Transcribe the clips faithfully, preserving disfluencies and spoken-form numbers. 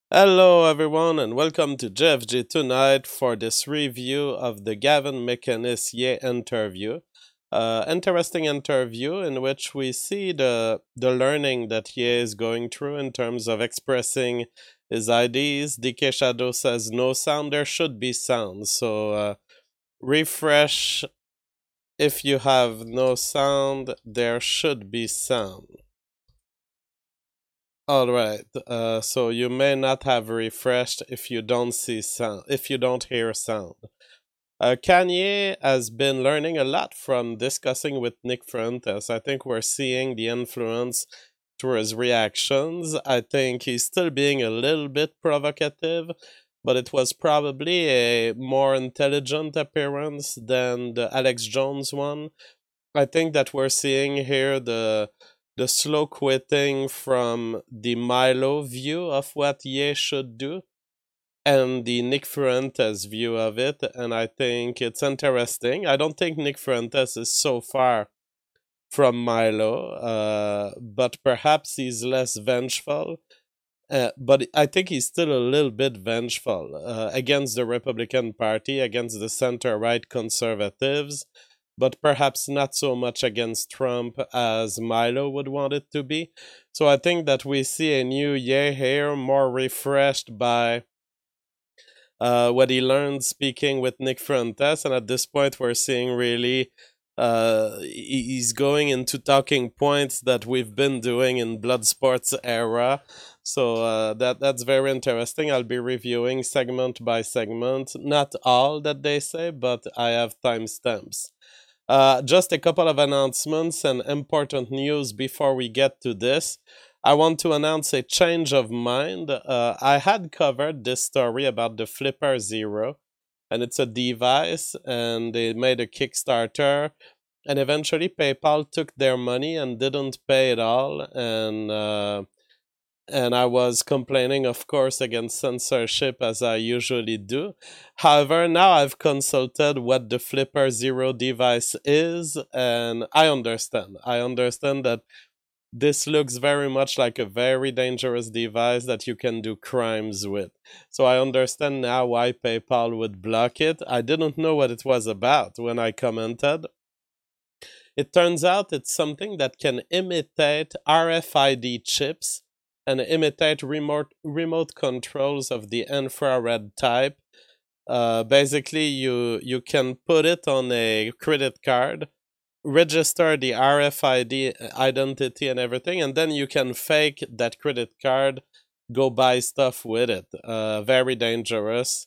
Hello, everyone, and welcome to J F G tonight for this review of the Gavin McInnes Ye interview. Uh, interesting interview in which we see the the learning that Ye is going through in terms of expressing his ideas. D K Shadow says no sound, there should be sound. So uh, refresh if you have no sound, there should be sound. All right. Uh, so you may not have refreshed if you don't see sound, if you don't hear sound. Uh, Kanye has been learning a lot from discussing with Nick Fuentes. I think we're seeing the influence through his reactions. I think he's still being a little bit provocative, but it was probably a more intelligent appearance than the Alex Jones one. I think that we're seeing here the the slow quitting from the Milo view of what Ye should do and the Nick Fuentes view of it, and I think it's interesting. I don't think Nick Fuentes is so far from Milo, uh, but perhaps he's less vengeful. Uh, but I think he's still a little bit vengeful uh, against the Republican Party, against the center-right conservatives, but perhaps not so much against Trump as Milo would want it to be. So I think that we see a new Ye here, more refreshed by uh, what he learned speaking with Nick Fuentes, and at this point we're seeing really uh, he's going into talking points that we've been doing in Bloodsport's era. So uh, that that's very interesting. I'll be reviewing segment by segment, not all that they say, but I have timestamps. Uh, just a couple of announcements and important news before we get to this. I want to announce a change of mind. Uh, I had covered this story about the Flipper Zero, and it's a device, and they made a Kickstarter, and eventually PayPal took their money and didn't pay it all, and uh, and I was complaining, of course, against censorship as I usually do. However, now I've consulted what the Flipper Zero device is, and I understand. I understand that this looks very much like a very dangerous device that you can do crimes with. So I understand now why PayPal would block it. I didn't know what it was about when I commented. It turns out it's something that can imitate R F I D chips and imitate remote remote controls of the infrared type. Uh, basically, you you can put it on a credit card, register the R F I D identity and everything, and then you can fake that credit card, go buy stuff with it. Uh, very dangerous.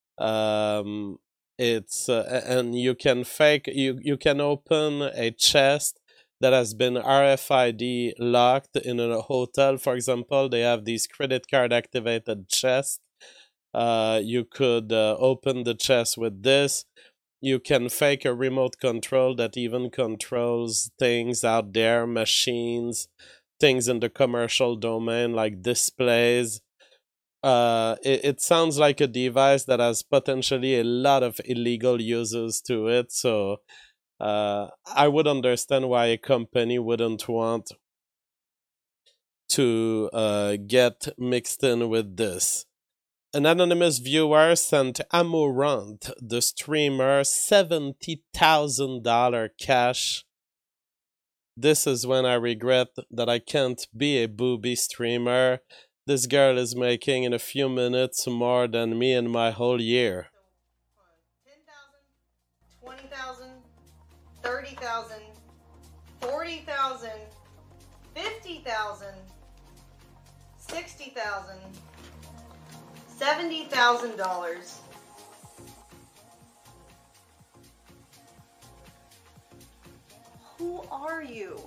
Um, it's uh, and you can fake you you can open a chest that has been R F I D locked in a hotel, for example. They have these credit card activated chests. Uh, you could uh, open the chest with this. You can fake a remote control that even controls things out there, machines, things in the commercial domain like displays. Uh, it, it sounds like a device that has potentially a lot of illegal uses to it. So uh, I would understand why a company wouldn't want to uh, get mixed in with this. An anonymous viewer sent Amorant, the streamer, seventy thousand dollars cash. This is when I regret that I can't be a booby streamer. This girl is making in a few minutes more than me in my whole year. ten thousand, twenty thousand, thirty thousand, forty thousand, fifty thousand, sixty thousand, seventy thousand dollars. Who are you?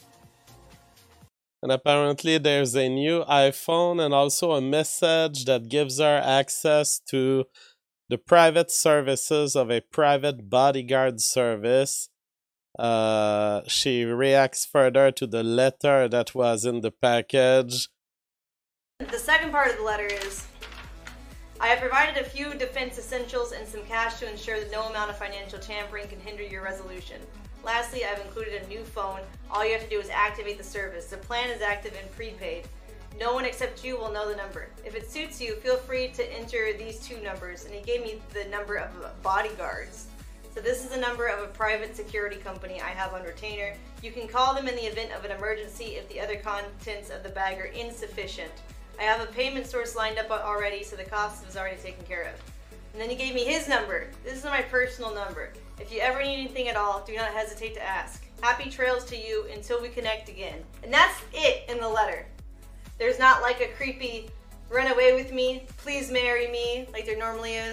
And apparently there's a new iPhone and also a message that gives her access to the private services of a private bodyguard service. Uh, she reacts further to the letter that was in the package. The second part of the letter is, I have provided a few defense essentials and some cash to ensure that no amount of financial tampering can hinder your resolution. Lastly, I've included a new phone. All you have to do is activate the service. The plan is active and prepaid. No one except you will know the number. If it suits you, feel free to enter these two numbers. And he gave me the number of bodyguards. So this is the number of a private security company I have on retainer. You can call them in the event of an emergency if the other contents of the bag are insufficient. I have a payment source lined up already, so the cost is already taken care of. And then he gave me his number. This is my personal number. If you ever need anything at all, do not hesitate to ask. Happy trails to you until we connect again. And that's it in the letter. There's not like a creepy run away with me, please marry me, like there normally is.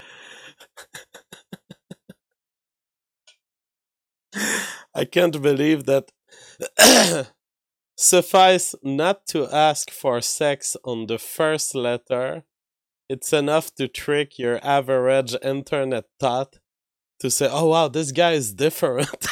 I can't believe that. Suffice not to ask for sex on the first letter. It's enough to trick your average internet thought to say, oh wow, this guy is different.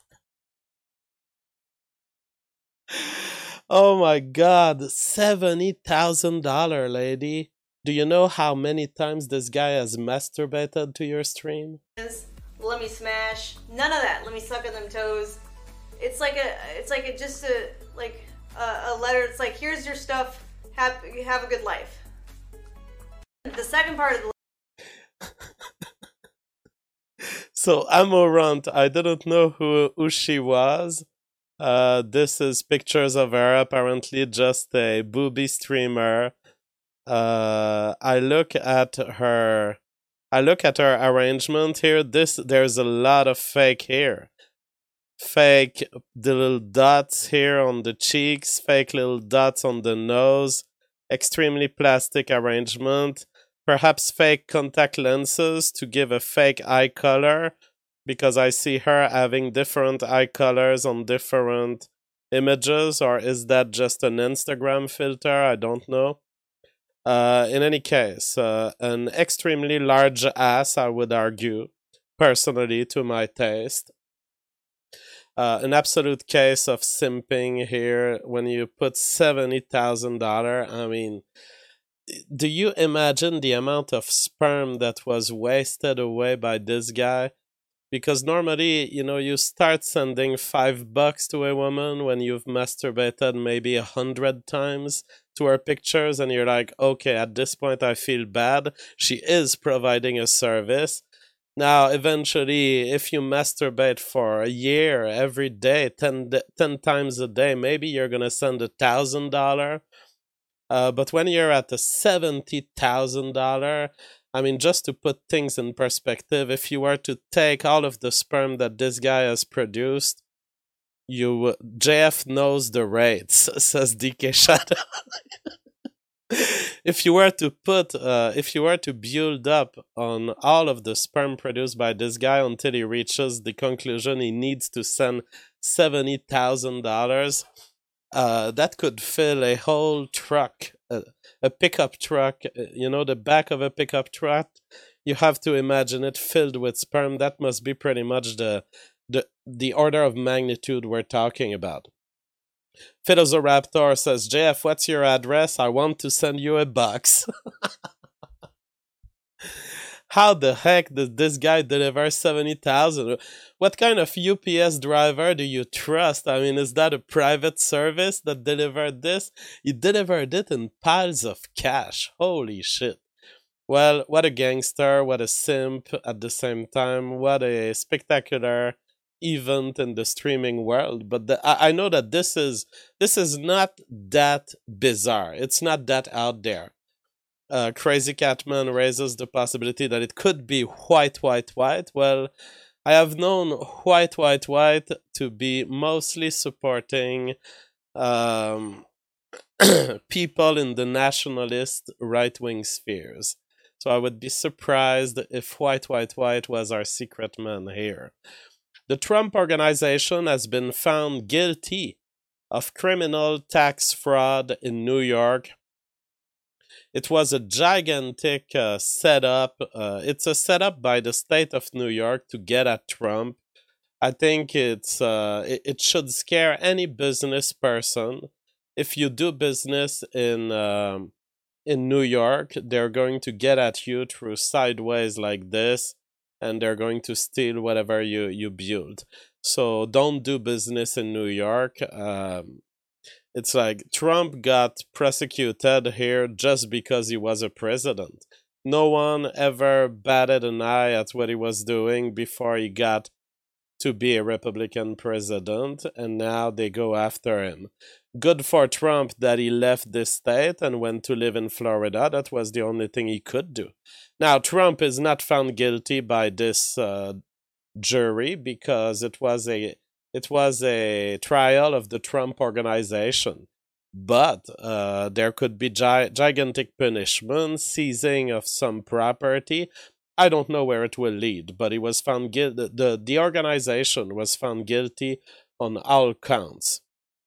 Oh my god, seventy thousand dollars, lady. Do you know how many times this guy has masturbated to your stream? Let me smash. None of that. Let me suck on them toes. It's like a, it's like a, just a, like a, a letter. It's like, here's your stuff. Have, have a good life. The second part of the So Amorant, I didn't know who, who she was. Uh, this is pictures of her, apparently just a booby streamer. Uh, I look at her, I look at her arrangement here. This, there's a lot of fake hair. Fake the little dots here on the cheeks, fake little dots on the nose, extremely plastic arrangement. Perhaps fake contact lenses to give a fake eye color, because I see her having different eye colors on different images, or is that just an Instagram filter? I don't know. Uh, in any case, uh, an extremely large ass, I would argue, personally, to my taste. Uh, an absolute case of simping here when you put seventy thousand dollars. I mean, do you imagine the amount of sperm that was wasted away by this guy? Because normally, you know, you start sending five bucks to a woman when you've masturbated maybe a hundred times to her pictures, and you're like, okay, at this point I feel bad. She is providing a service. Now, eventually, if you masturbate for a year, every day, ten, ten times a day, maybe you're going to send a thousand dollars. Uh, but when you're at the seventy thousand dollars, I mean, just to put things in perspective, if you were to take all of the sperm that this guy has produced, you J F knows the rates, says D K Shadow. If you were to put, uh, if you were to build up on all of the sperm produced by this guy until he reaches the conclusion he needs to send seventy thousand dollars, uh, that could fill a whole truck, uh, a pickup truck, uh, you know, the back of a pickup truck. You have to imagine it filled with sperm. That must be pretty much the, the, the order of magnitude we're talking about. Philosopher says, J F, what's your address? I want to send you a box. How the heck did this guy deliver seventy thousand? What kind of U P S driver do you trust? I mean, is that a private service that delivered this? He delivered it in piles of cash. Holy shit. Well, what a gangster, what a simp at the same time. What a spectacular event in the streaming world. But the, I, I know that this is this is not that bizarre. It's not that out there. Uh, Crazy Catman raises the possibility that it could be white, white, white. Well, I have known white, white, white to be mostly supporting um, people in the nationalist right-wing spheres. So I would be surprised if white, white, white was our secret man here. The Trump Organization has been found guilty of criminal tax fraud in New York. It was a gigantic uh, setup. Uh, it's a setup by the state of New York to get at Trump. I think it's uh, it, it should scare any business person. If you do business in um, in New York, they're going to get at you through sideways like this, and they're going to steal whatever you, you build. So don't do business in New York. Um, It's like Trump got prosecuted here just because he was a president. No one ever batted an eye at what he was doing before he got to be a Republican president, and now they go after him. Good for Trump that he left this state and went to live in Florida. That was the only thing he could do. Now, Trump is not found guilty by this uh, jury because it was a it was a trial of the Trump organization. But uh, there could be gi- gigantic punishment, seizing of some property. I don't know where it will lead, but he was found guilty. The, the organization was found guilty on all counts.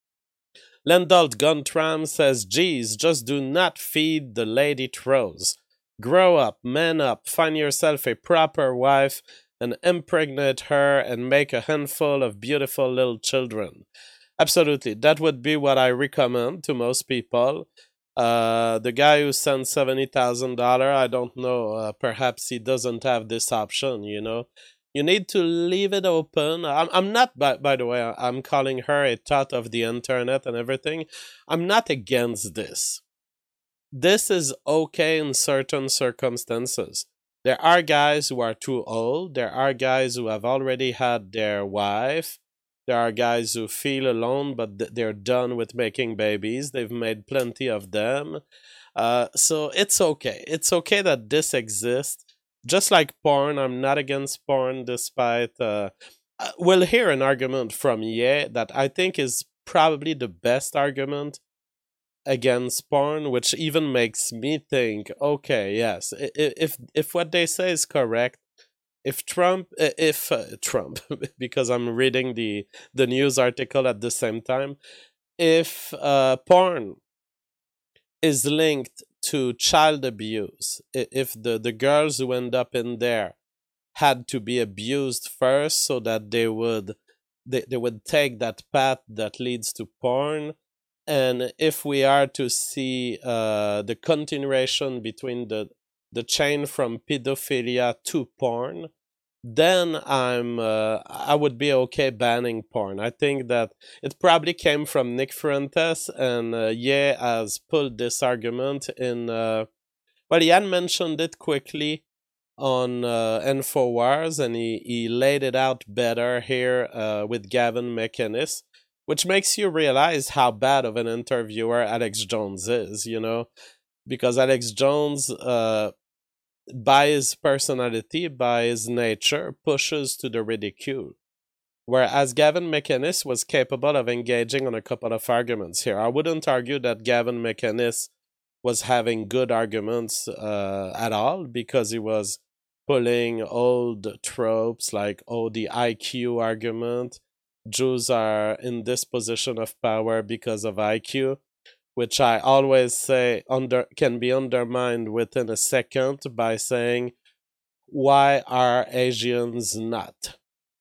Lendolt Guntram says, geez, just do not feed the lady trolls. Grow up, man up, find yourself a proper wife and impregnate her and make a handful of beautiful little children. Absolutely. That would be what I recommend to most people. Uh, the guy who sent seventy thousand dollars, I don't know, uh, perhaps he doesn't have this option, you know. You need to leave it open. I'm, I'm not, by, by the way, I'm calling her a thought of the internet and everything. I'm not against this. This is okay in certain circumstances. There are guys who are too old. There are guys who have already had their wife. There are guys who feel alone, but they're done with making babies. They've made plenty of them. Uh, so it's okay. It's okay that this exists. Just like porn, I'm not against porn, despite... Uh, we'll hear an argument from Ye that I think is probably the best argument against porn, which even makes me think, okay, yes, if if what they say is correct, If Trump, if uh, Trump, because I'm reading the, the news article at the same time, if uh, porn is linked to child abuse, if the, the girls who end up in there had to be abused first so that they would they, they would take that path that leads to porn, and if we are to see uh, the continuation between the the chain from pedophilia to porn, then I'm uh, I would be okay banning porn. I think that it probably came from Nick Fuentes, and uh, Ye has pulled this argument in. Uh, well, he had mentioned it quickly on uh, InfoWars, and he, he laid it out better here uh, with Gavin McInnes, which makes you realize how bad of an interviewer Alex Jones is, you know, because Alex Jones, uh, by his personality, by his nature, pushes to the ridicule. Whereas Gavin McInnes was capable of engaging on a couple of arguments here. I wouldn't argue that Gavin McInnes was having good arguments uh, at all, because he was pulling old tropes like, oh, the I Q argument. Jews are in this position of power because of I Q, which I always say under can be undermined within a second by saying, why are Asians not?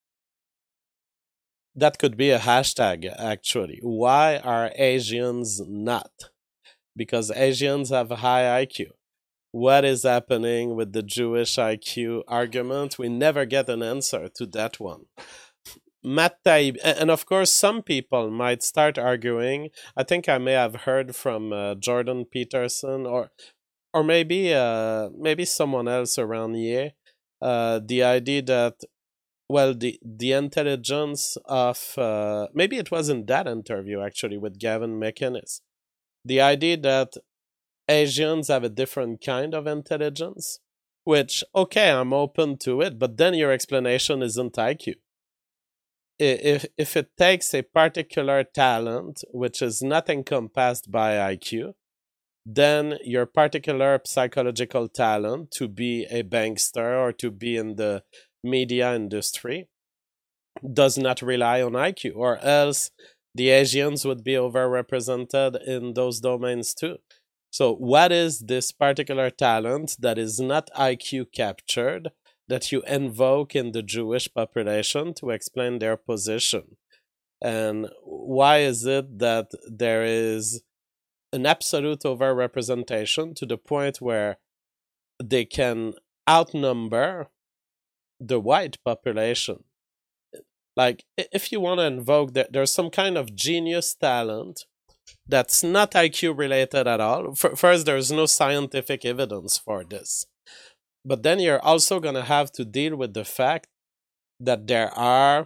That could be a hashtag, actually. Why are Asians not? Because Asians have a high I Q. What is happening with the Jewish I Q argument? We never get an answer to that one. Matt Taib, and of course, some people might start arguing. I think I may have heard from uh, Jordan Peterson, or or maybe uh, maybe someone else around here, uh, the idea that, well, the the intelligence of uh, maybe it was in that interview actually with Gavin McInnes, the idea that Asians have a different kind of intelligence, which, okay, I'm open to it, but then your explanation isn't I Q. If if it takes a particular talent which is not encompassed by I Q, then your particular psychological talent to be a bankster or to be in the media industry does not rely on I Q, or else the Asians would be overrepresented in those domains too. So what is this particular talent that is not I Q captured that you invoke in the Jewish population to explain their position? And why is it that there is an absolute overrepresentation to the point where they can outnumber the white population? Like, if you want to invoke that there's some kind of genius talent that's not I Q related at all. F- first, there's no scientific evidence for this. But then you're also going to have to deal with the fact that there are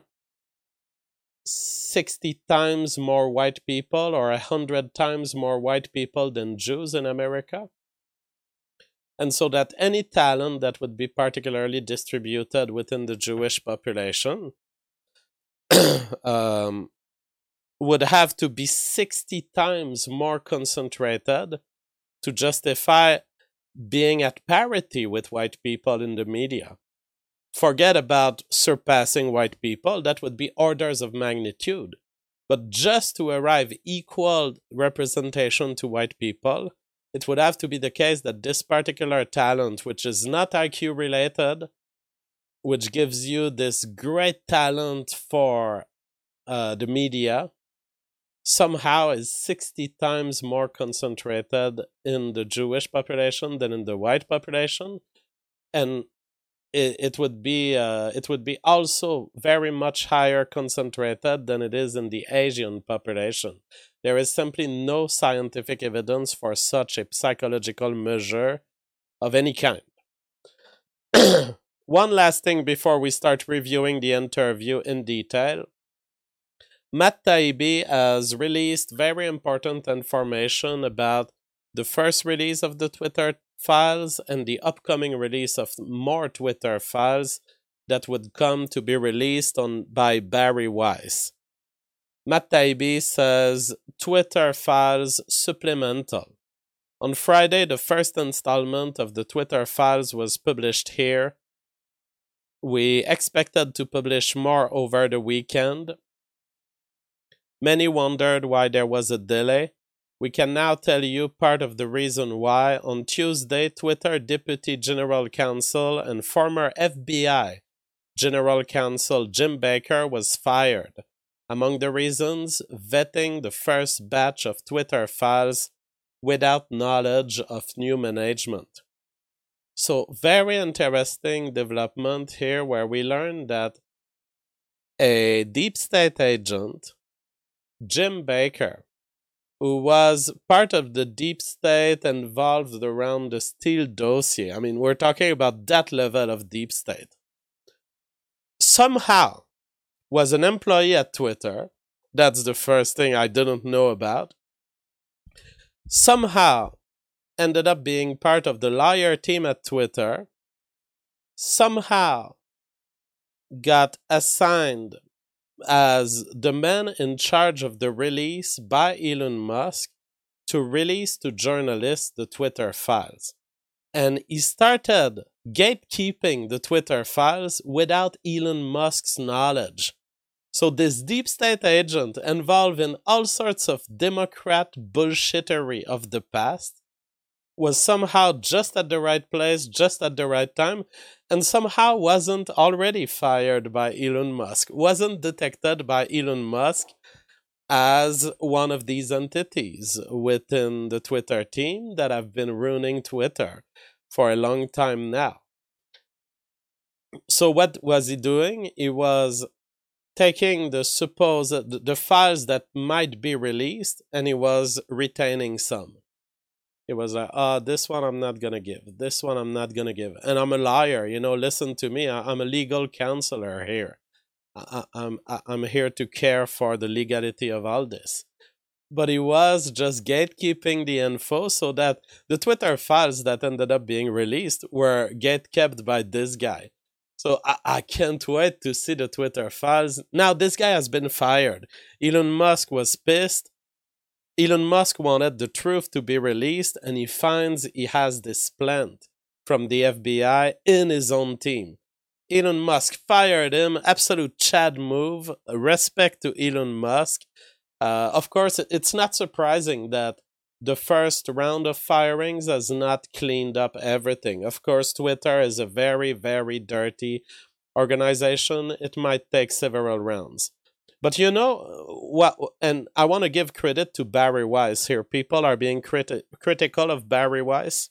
sixty times more white people or one hundred times more white people than Jews in America. And so that any talent that would be particularly distributed within the Jewish population um, would have to be sixty times more concentrated to justify being at parity with white people in the media. Forget about surpassing white people, that would be orders of magnitude. But just to arrive equal representation to white people, it would have to be the case that this particular talent, which is not I Q related, which gives you this great talent for uh, the media, somehow is sixty times more concentrated in the Jewish population than in the white population. And it, it would be uh, it would be also very much higher concentrated than it is in the Asian population. There is simply no scientific evidence for such a psychological measure of any kind. One last thing before we start reviewing the interview in detail. Matt Taibbi has released very important information about the first release of the Twitter files and the upcoming release of more Twitter files that would come to be released on by Bari Weiss. Matt Taibbi says, Twitter files supplemental. On Friday, the first installment of the Twitter files was published here. We expected to publish more over the weekend. Many wondered why there was a delay. We can now tell you part of the reason why. On Tuesday, Twitter Deputy General Counsel and former F B I General Counsel Jim Baker was fired. Among the reasons, vetting the first batch of Twitter files without knowledge of new management. So, very interesting development here where we learned that a deep state agent, Jim Baker, who was part of the deep state involved around the Steele dossier. I mean, we're talking about that level of deep state. Somehow was an employee at Twitter. That's the first thing I didn't know about. Somehow ended up being part of the lawyer team at Twitter. Somehow got assigned as the man in charge of the release by Elon Musk to release to journalists the Twitter files. And he started gatekeeping the Twitter files without Elon Musk's knowledge. So this deep state agent involved in all sorts of Democrat bullshittery of the past was somehow just at the right place, just at the right time, and somehow wasn't already fired by Elon Musk, wasn't detected by Elon Musk as one of these entities within the Twitter team that have been ruining Twitter for a long time now. So what was he doing? He was taking the supposed, the files that might be released, and he was retaining some. It was like, oh, this one I'm not going to give. This one I'm not going to give. And I'm a liar, you know, listen to me. I, I'm a legal counselor here. I, I, I'm, I, I'm here to care for the legality of all this. But he was just gatekeeping the info so that the Twitter files that ended up being released were gatekept by this guy. So I, I can't wait to see the Twitter files. Now, this guy has been fired. Elon Musk was pissed. Elon Musk wanted the truth to be released, and he finds he has this plant from the F B I in his own team. Elon Musk fired him. Absolute Chad move. Respect to Elon Musk. Uh, of course, it's not surprising that the first round of firings has not cleaned up everything. Of course, Twitter is a very, very dirty organization. It might take several rounds. But you know what? And I want to give credit to Bari Weiss here. People are being criti- critical of Bari Weiss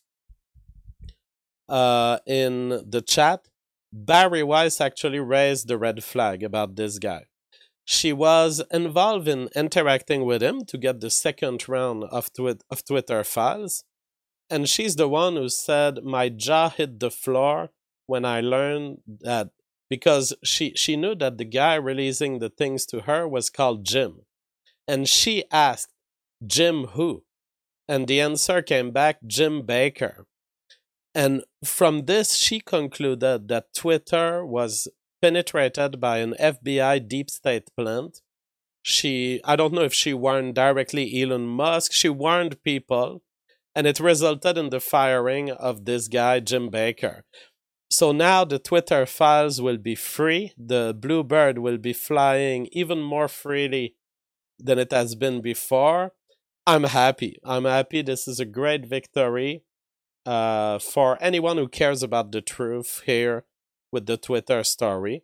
uh, in the chat. Bari Weiss actually raised the red flag about this guy. she was involved in interacting with him to get the second round of, twi- of Twitter files. And she's the one who said, my jaw hit the floor when I learned that, because she, she knew that the guy releasing the things to her was called Jim. And she asked, Jim who? And the answer came back, Jim Baker. And from this, she concluded that Twitter was penetrated by an F B I deep state plant. She, I don't know if she warned directly Elon Musk, she warned people, and it resulted in the firing of this guy, Jim Baker. So now the Twitter files will be free. The Bluebird will be flying even more freely than it has been before. I'm happy. I'm happy. This is a great victory uh, for anyone who cares about the truth here with the Twitter story.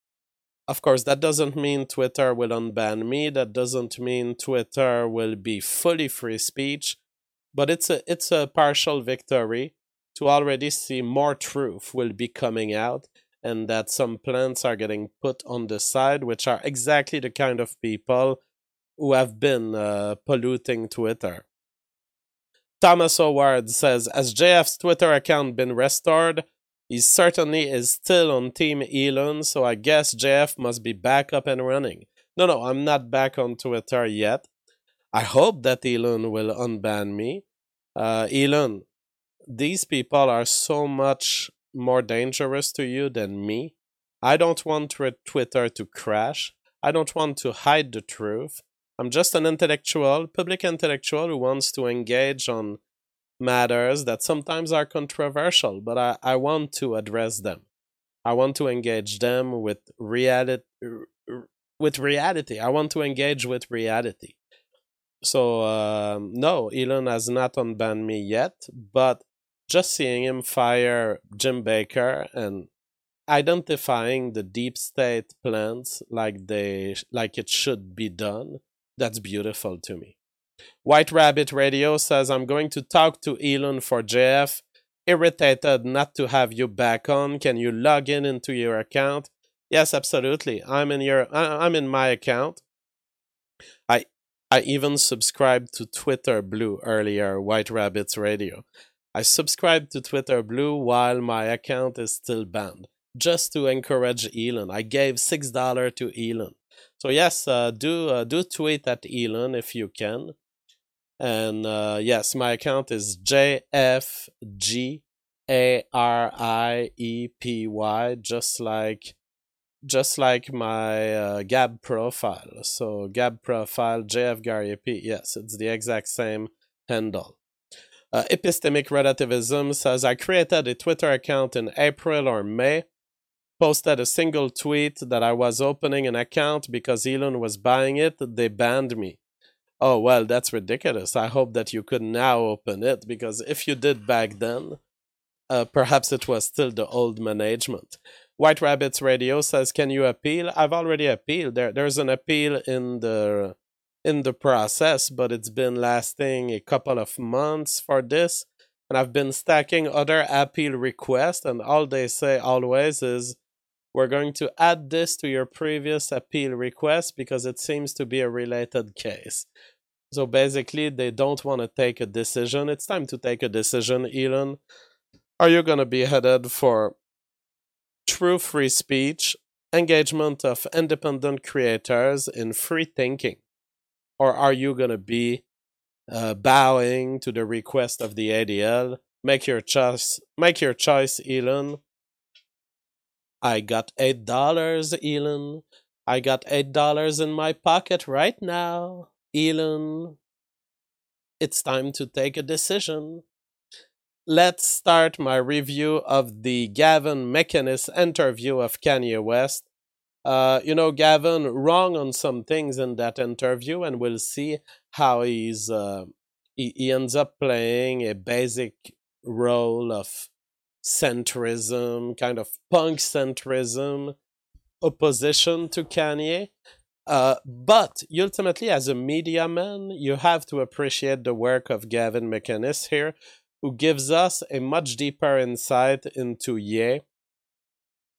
Of course, that doesn't mean Twitter will unban me. That doesn't mean Twitter will be fully free speech. But it's a it's a partial victory to already see more truth will be coming out, and that some plants are getting put on the side, which are exactly the kind of people who have been uh, polluting Twitter. Thomas Howard says, has J F's Twitter account been restored? He certainly is still on Team Elon, so I guess J F must be back up and running. No, no, I'm not back on Twitter yet. I hope that Elon will unban me. Uh, Elon, these people are so much more dangerous to you than me. I don't want Twitter to crash. I don't want to hide the truth. I'm just an intellectual, public intellectual who wants to engage on matters that sometimes are controversial, but I, I want to address them. I want to engage them with reality. With reality, I want to engage with reality. So, uh, no, Elon has not unbanned me yet, but just seeing him fire Jim Baker and identifying the deep state plans like they like it should be done, that's beautiful to me. White Rabbit Radio says, I'm going to talk to Elon for J F. Irritated not to have you back on. Can you log in into your account? Yes, absolutely. I'm in your. I'm in my account. I I even subscribed to Twitter Blue earlier, White Rabbits Radio. I subscribed to Twitter Blue while my account is still banned, just to encourage Elon. I gave six dollars to Elon. So yes, uh, do uh, do tweet at Elon if you can. And uh, yes, my account is J F G A R I E P Y, just like just like my uh, Gab profile. So Gab profile, J F Gariepi, yes, it's the exact same handle. Uh, Epistemic Relativism says, I created a Twitter account in April or May, posted a single tweet that I was opening an account because Elon was buying it, they banned me. Oh, well, that's ridiculous. I hope that you could now open it, because if you did back then, uh, perhaps it was still the old management. White Rabbits Radio says, can you appeal? I've already appealed. There, there's an appeal in the in the process, but it's been lasting a couple of months for this, and I've been stacking other appeal requests, and all they say always is, we're going to add this to your previous appeal request because it seems to be a related case. So basically, they don't want to take a decision. It's time to take a decision, Elon. Are you going to be headed for true free speech, engagement of independent creators in free thinking? Or are you going to be uh, bowing to the request of the A D L? Make your choice, make your choice, Elon. I got eight dollars, Elon. I got eight dollars in my pocket right now, Elon. It's time to take a decision. Let's start my review of the Gavin McInnes interview of Kanye West. Uh, you know, Gavin wrong on some things in that interview, and we'll see how he's uh, he, he ends up playing a basic role of centrism, kind of punk centrism, opposition to Kanye. Uh, but ultimately, as a media man, you have to appreciate the work of Gavin McInnes here, who gives us a much deeper insight into Ye.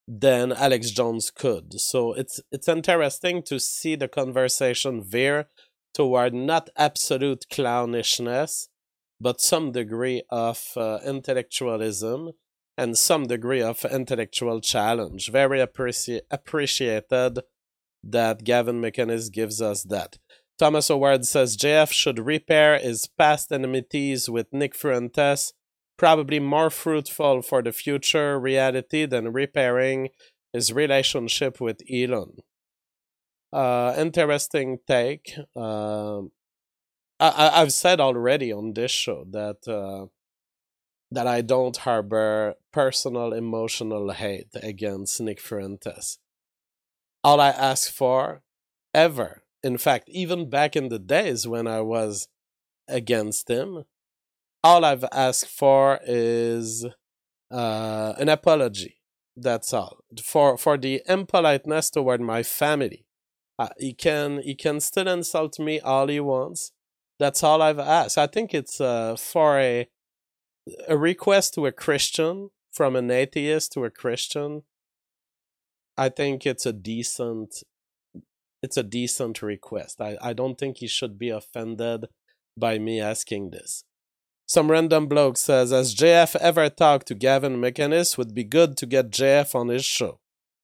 than Alex Jones could. So it's it's interesting to see the conversation veer toward not absolute clownishness, but some degree of uh, intellectualism and some degree of intellectual challenge. Very appreci- appreciated that Gavin McInnes gives us that. Thomas Howard says J F should repair his past enmities with Nick Fuentes, probably more fruitful for the future reality than repairing his relationship with Elon. Uh, interesting take. Uh, I, I've said already on this show that uh, that I don't harbor personal emotional hate against Nick Fuentes. All I ask for, ever, in fact, even back in the days when I was against him, all I've asked for is uh, an apology. That's all. For for the impoliteness toward my family. Uh, he can he can still insult me all he wants. That's all I've asked. I think it's uh, for a a request to a Christian, from an atheist to a Christian. I think it's a decent it's a decent request. I, I don't think he should be offended by me asking this. Some random bloke says, has J F ever talked to Gavin McInnes? Would be good to get J F on his show.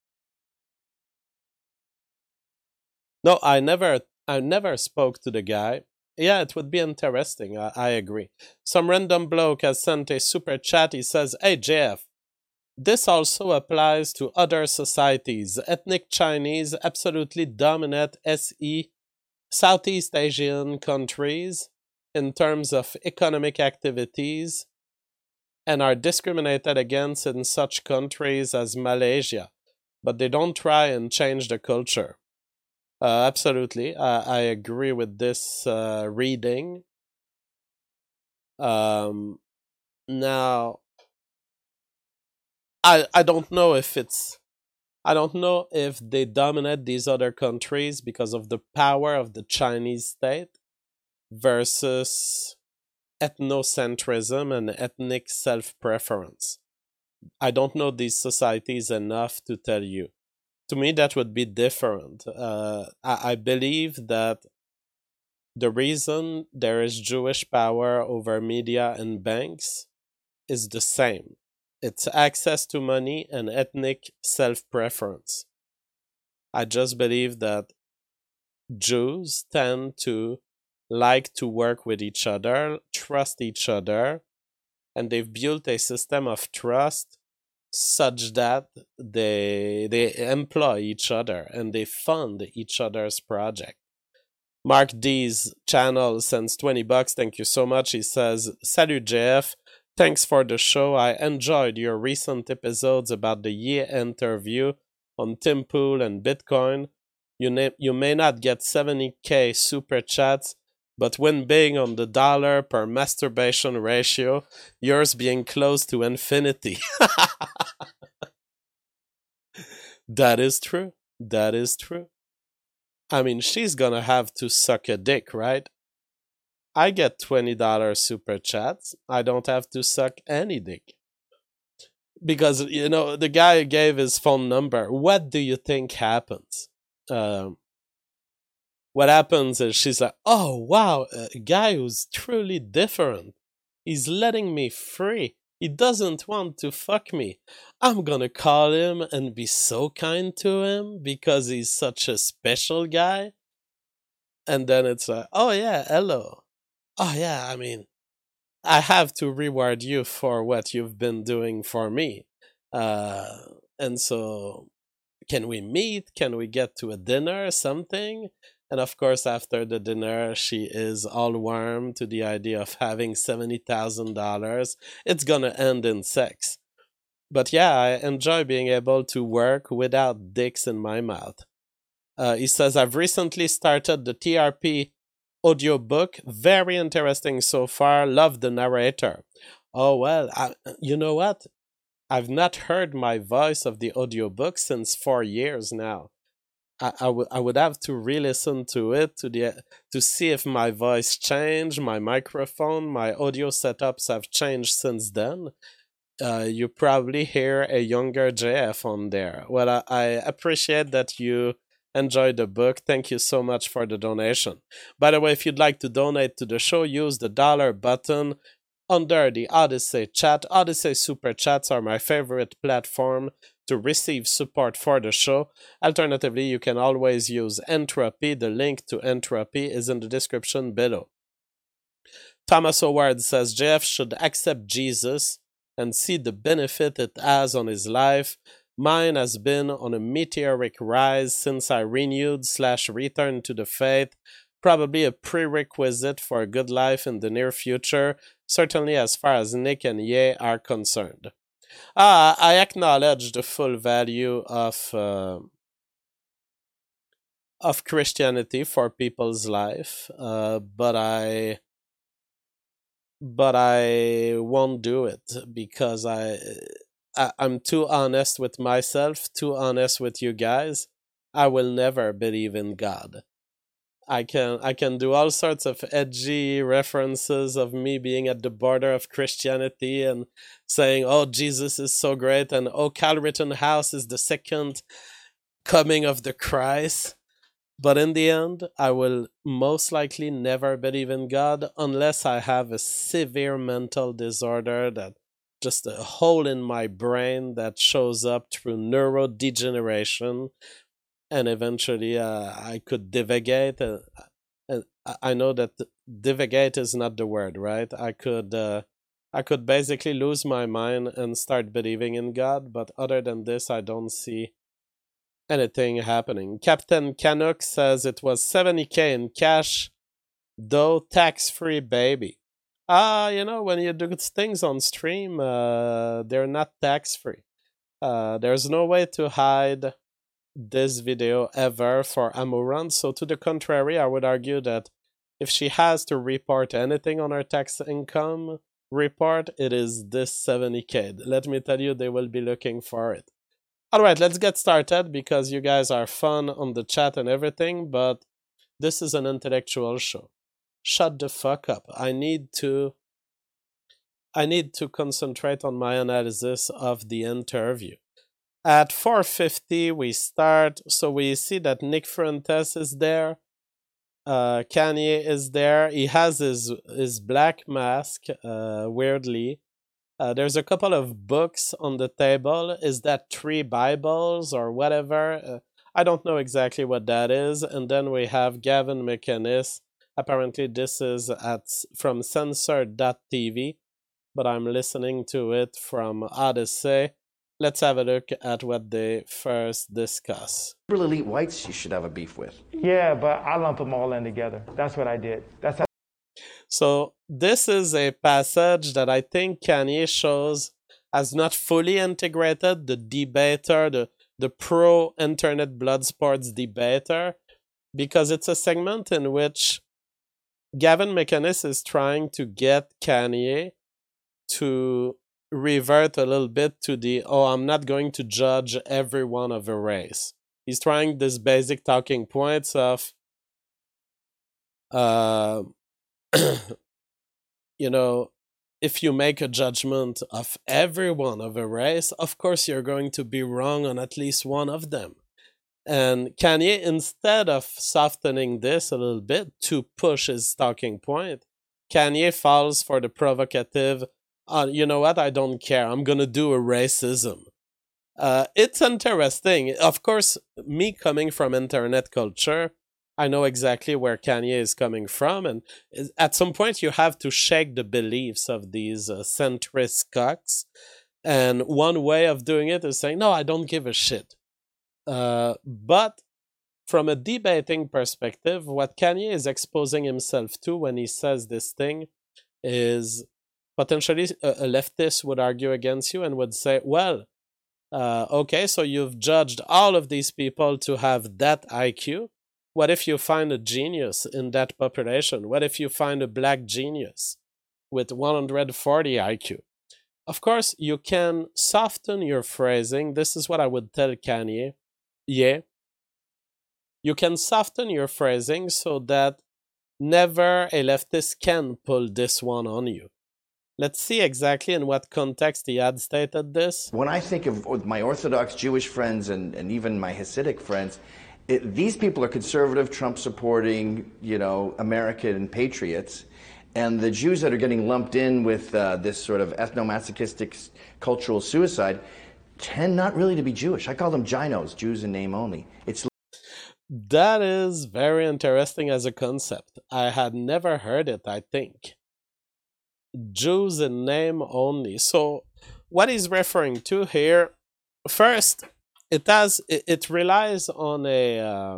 No, I never I never spoke to the guy. Yeah, it would be interesting. I, I agree. Some random bloke has sent a super chat. He says, hey, J F, this also applies to other societies. Ethnic Chinese absolutely dominate S E, Southeast Asian countries, in terms of economic activities, and are discriminated against in such countries as Malaysia, but they don't try and change the culture. Uh, absolutely, I, I agree with this uh, reading. Um, now, I I don't know if it's I don't know if they dominate these other countries because of the power of the Chinese state versus ethnocentrism and ethnic self-preference. I don't know these societies enough to tell you. To me, that would be different. Uh, I, I believe that the reason there is Jewish power over media and banks is the same. It's access to money and ethnic self-preference. I just believe that Jews tend to like to work with each other, trust each other, and they've built a system of trust such that they they employ each other and they fund each other's project. Mark D's channel sends twenty bucks. Thank you so much. He says, Salut J F. Thanks for the show. I enjoyed your recent episodes about the Ye interview on Tim Pool and Bitcoin. You, na- you may not get seventy k super chats, but when being on the dollar per masturbation ratio, yours being close to infinity. That is true. That is true. I mean, she's gonna have to suck a dick, right? I get twenty dollars super chats. I don't have to suck any dick. Because, you know, the guy gave his phone number. What do you think happens? Um, what happens is she's like, oh, wow, a guy who's truly different. He's letting me free. He doesn't want to fuck me. I'm gonna call him and be so kind to him because he's such a special guy. And then it's like, oh yeah, hello. Oh yeah, I mean, I have to reward you for what you've been doing for me. Uh, and so, can we meet? Can we get to a dinner or something? And of course, after the dinner, she is all warm to the idea of having seventy thousand dollars. It's gonna end in sex. But yeah, I enjoy being able to work without dicks in my mouth. Uh, he says, I've recently started the T R P audiobook. Very interesting so far. Love the narrator. Oh, well, I, you know what? I've not heard my voice of the audiobook since four years now. I, I, w- I would have to re-listen to it to the to see if my voice changed, my microphone, my audio setups have changed since then. uh, you probably hear a younger J F on there. Well, I, I appreciate that you enjoyed the book. Thank you so much for the donation. By the way, if you'd like to donate to the show, use the dollar button under the Odyssey chat. Odyssey super chats are my favorite platform to receive support for the show. Alternatively, you can always use Entropy. The link to Entropy is in the description below. Thomas Howard says J F should accept Jesus and see the benefit it has on his life. Mine has been on a meteoric rise since I renewed slash returned to the faith. Probably a prerequisite for a good life in the near future, certainly as far as Nick and Ye are concerned. Ah, I acknowledge the full value of uh, of Christianity for people's life, uh, but I but I won't do it because I, I I'm too honest with myself, too honest with you guys. I will never believe in God. I can I can do all sorts of edgy references of me being at the border of Christianity and saying, "Oh, Jesus is so great," and "Oh, Cal Rittenhouse is the second coming of the Christ." But in the end, I will most likely never believe in God unless I have a severe mental disorder, that just a hole in my brain that shows up through neurodegeneration. And eventually uh, I could divagate. Uh, uh, I know that divagate is not the word, right? I could uh, I could basically lose my mind and start believing in God, but other than this, I don't see anything happening. Captain Canuck says it was seventy K in cash, though tax-free, baby. Ah, uh, you know, when you do things on stream, uh, they're not tax-free. Uh, there's no way to hide this video ever for Amouranth. So to the contrary, I would argue that if she has to report anything on her tax income report, it is this seventy K. Let me tell you, they will be looking for it. Alright, let's get started because you guys are fun on the chat and everything, but this is an intellectual show. Shut the fuck up. I need to I need to concentrate on my analysis of the interview. At four fifty, we start. So we see that Nick Fuentes is there. Uh, Kanye is there. He has his his black mask, uh, weirdly. Uh, there's a couple of books on the table. Is that three Bibles or whatever? Uh, I don't know exactly what that is. And then we have Gavin McInnes. Apparently this is at from censored dot T V, but I'm listening to it from Odyssey. Let's have a look at what they first discuss. Real elite whites you should have a beef with. Yeah, but I lump them all in together. That's what I did. That's how. So this is a passage that I think Kanye shows as not fully integrated, the debater, the, the pro-internet blood sports debater, because it's a segment in which Gavin McInnes is trying to get Kanye to revert a little bit to the, oh, I'm not going to judge everyone of a race. He's trying this basic talking points of, uh, you know, if you make a judgment of everyone of a race, of course you're going to be wrong on at least one of them. And Kanye, instead of softening this a little bit to push his talking point, Kanye falls for the provocative, Uh, you know what? I don't care. I'm going to do a racism. Uh, it's interesting. Of course, me coming from internet culture, I know exactly where Kanye is coming from. And at some point, you have to shake the beliefs of these uh, centrist cucks. And one way of doing it is saying, no, I don't give a shit. Uh, but from a debating perspective, what Kanye is exposing himself to when he says this thing is potentially a leftist would argue against you and would say, well, uh, okay, so you've judged all of these people to have that I Q. What if you find a genius in that population? What if you find a black genius with one hundred forty I Q? Of course, you can soften your phrasing. This is what I would tell Kanye. Yeah. You can soften your phrasing so that never a leftist can pull this one on you. let's see exactly in what context he had stated this. When I think of my Orthodox Jewish friends and, and even my Hasidic friends, it, these people are conservative, Trump-supporting, you know, American patriots. And the Jews that are getting lumped in with uh, this sort of ethnomasochistic cultural suicide tend not really to be Jewish. I call them Ginos, Jews in name only. It's That is very interesting as a concept. I had never heard it, I think. Jews in name only. So what he's referring to here, first, it has it, it relies on a uh,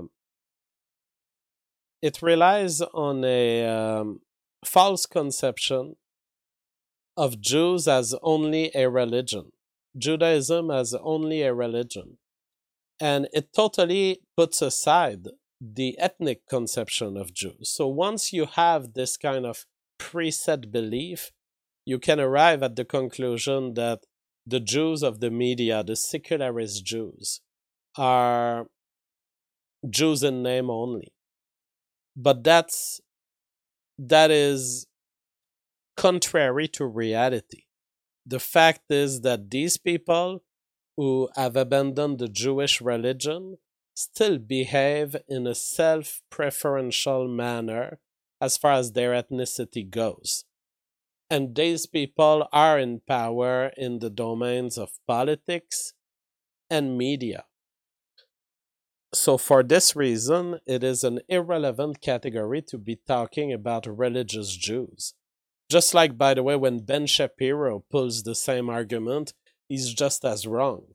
it relies on a um, false conception of Jews as only a religion, Judaism as only a religion, and it totally puts aside the ethnic conception of Jews. So once you have this kind of preset belief, you can arrive at the conclusion that the Jews of the media, the secularist Jews, are Jews in name only. But that's that is contrary to reality. The fact is that these people who have abandoned the Jewish religion still behave in a self-preferential manner as far as their ethnicity goes. And these people are in power in the domains of politics and media. So for this reason, it is an irrelevant category to be talking about religious Jews. Just like, by the way, when Ben Shapiro pulls the same argument, he's just as wrong.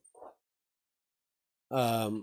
Um,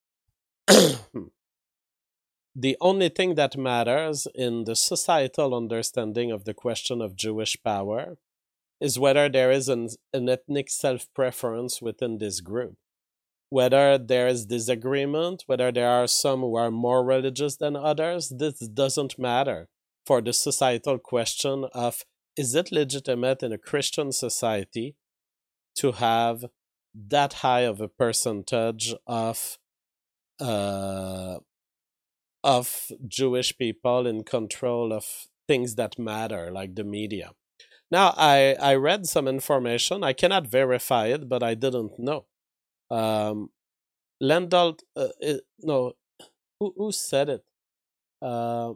the only thing that matters in the societal understanding of the question of Jewish power is whether there is an, an ethnic self-preference within this group. Whether there is disagreement, whether there are some who are more religious than others, this doesn't matter for the societal question of, is it legitimate in a Christian society to have that high of a percentage of uh, of Jewish people in control of things that matter, like the media? Now, I, I read some information. I cannot verify it, but I didn't know. Um, Lendalt, uh, it, no, who, who said it? Uh,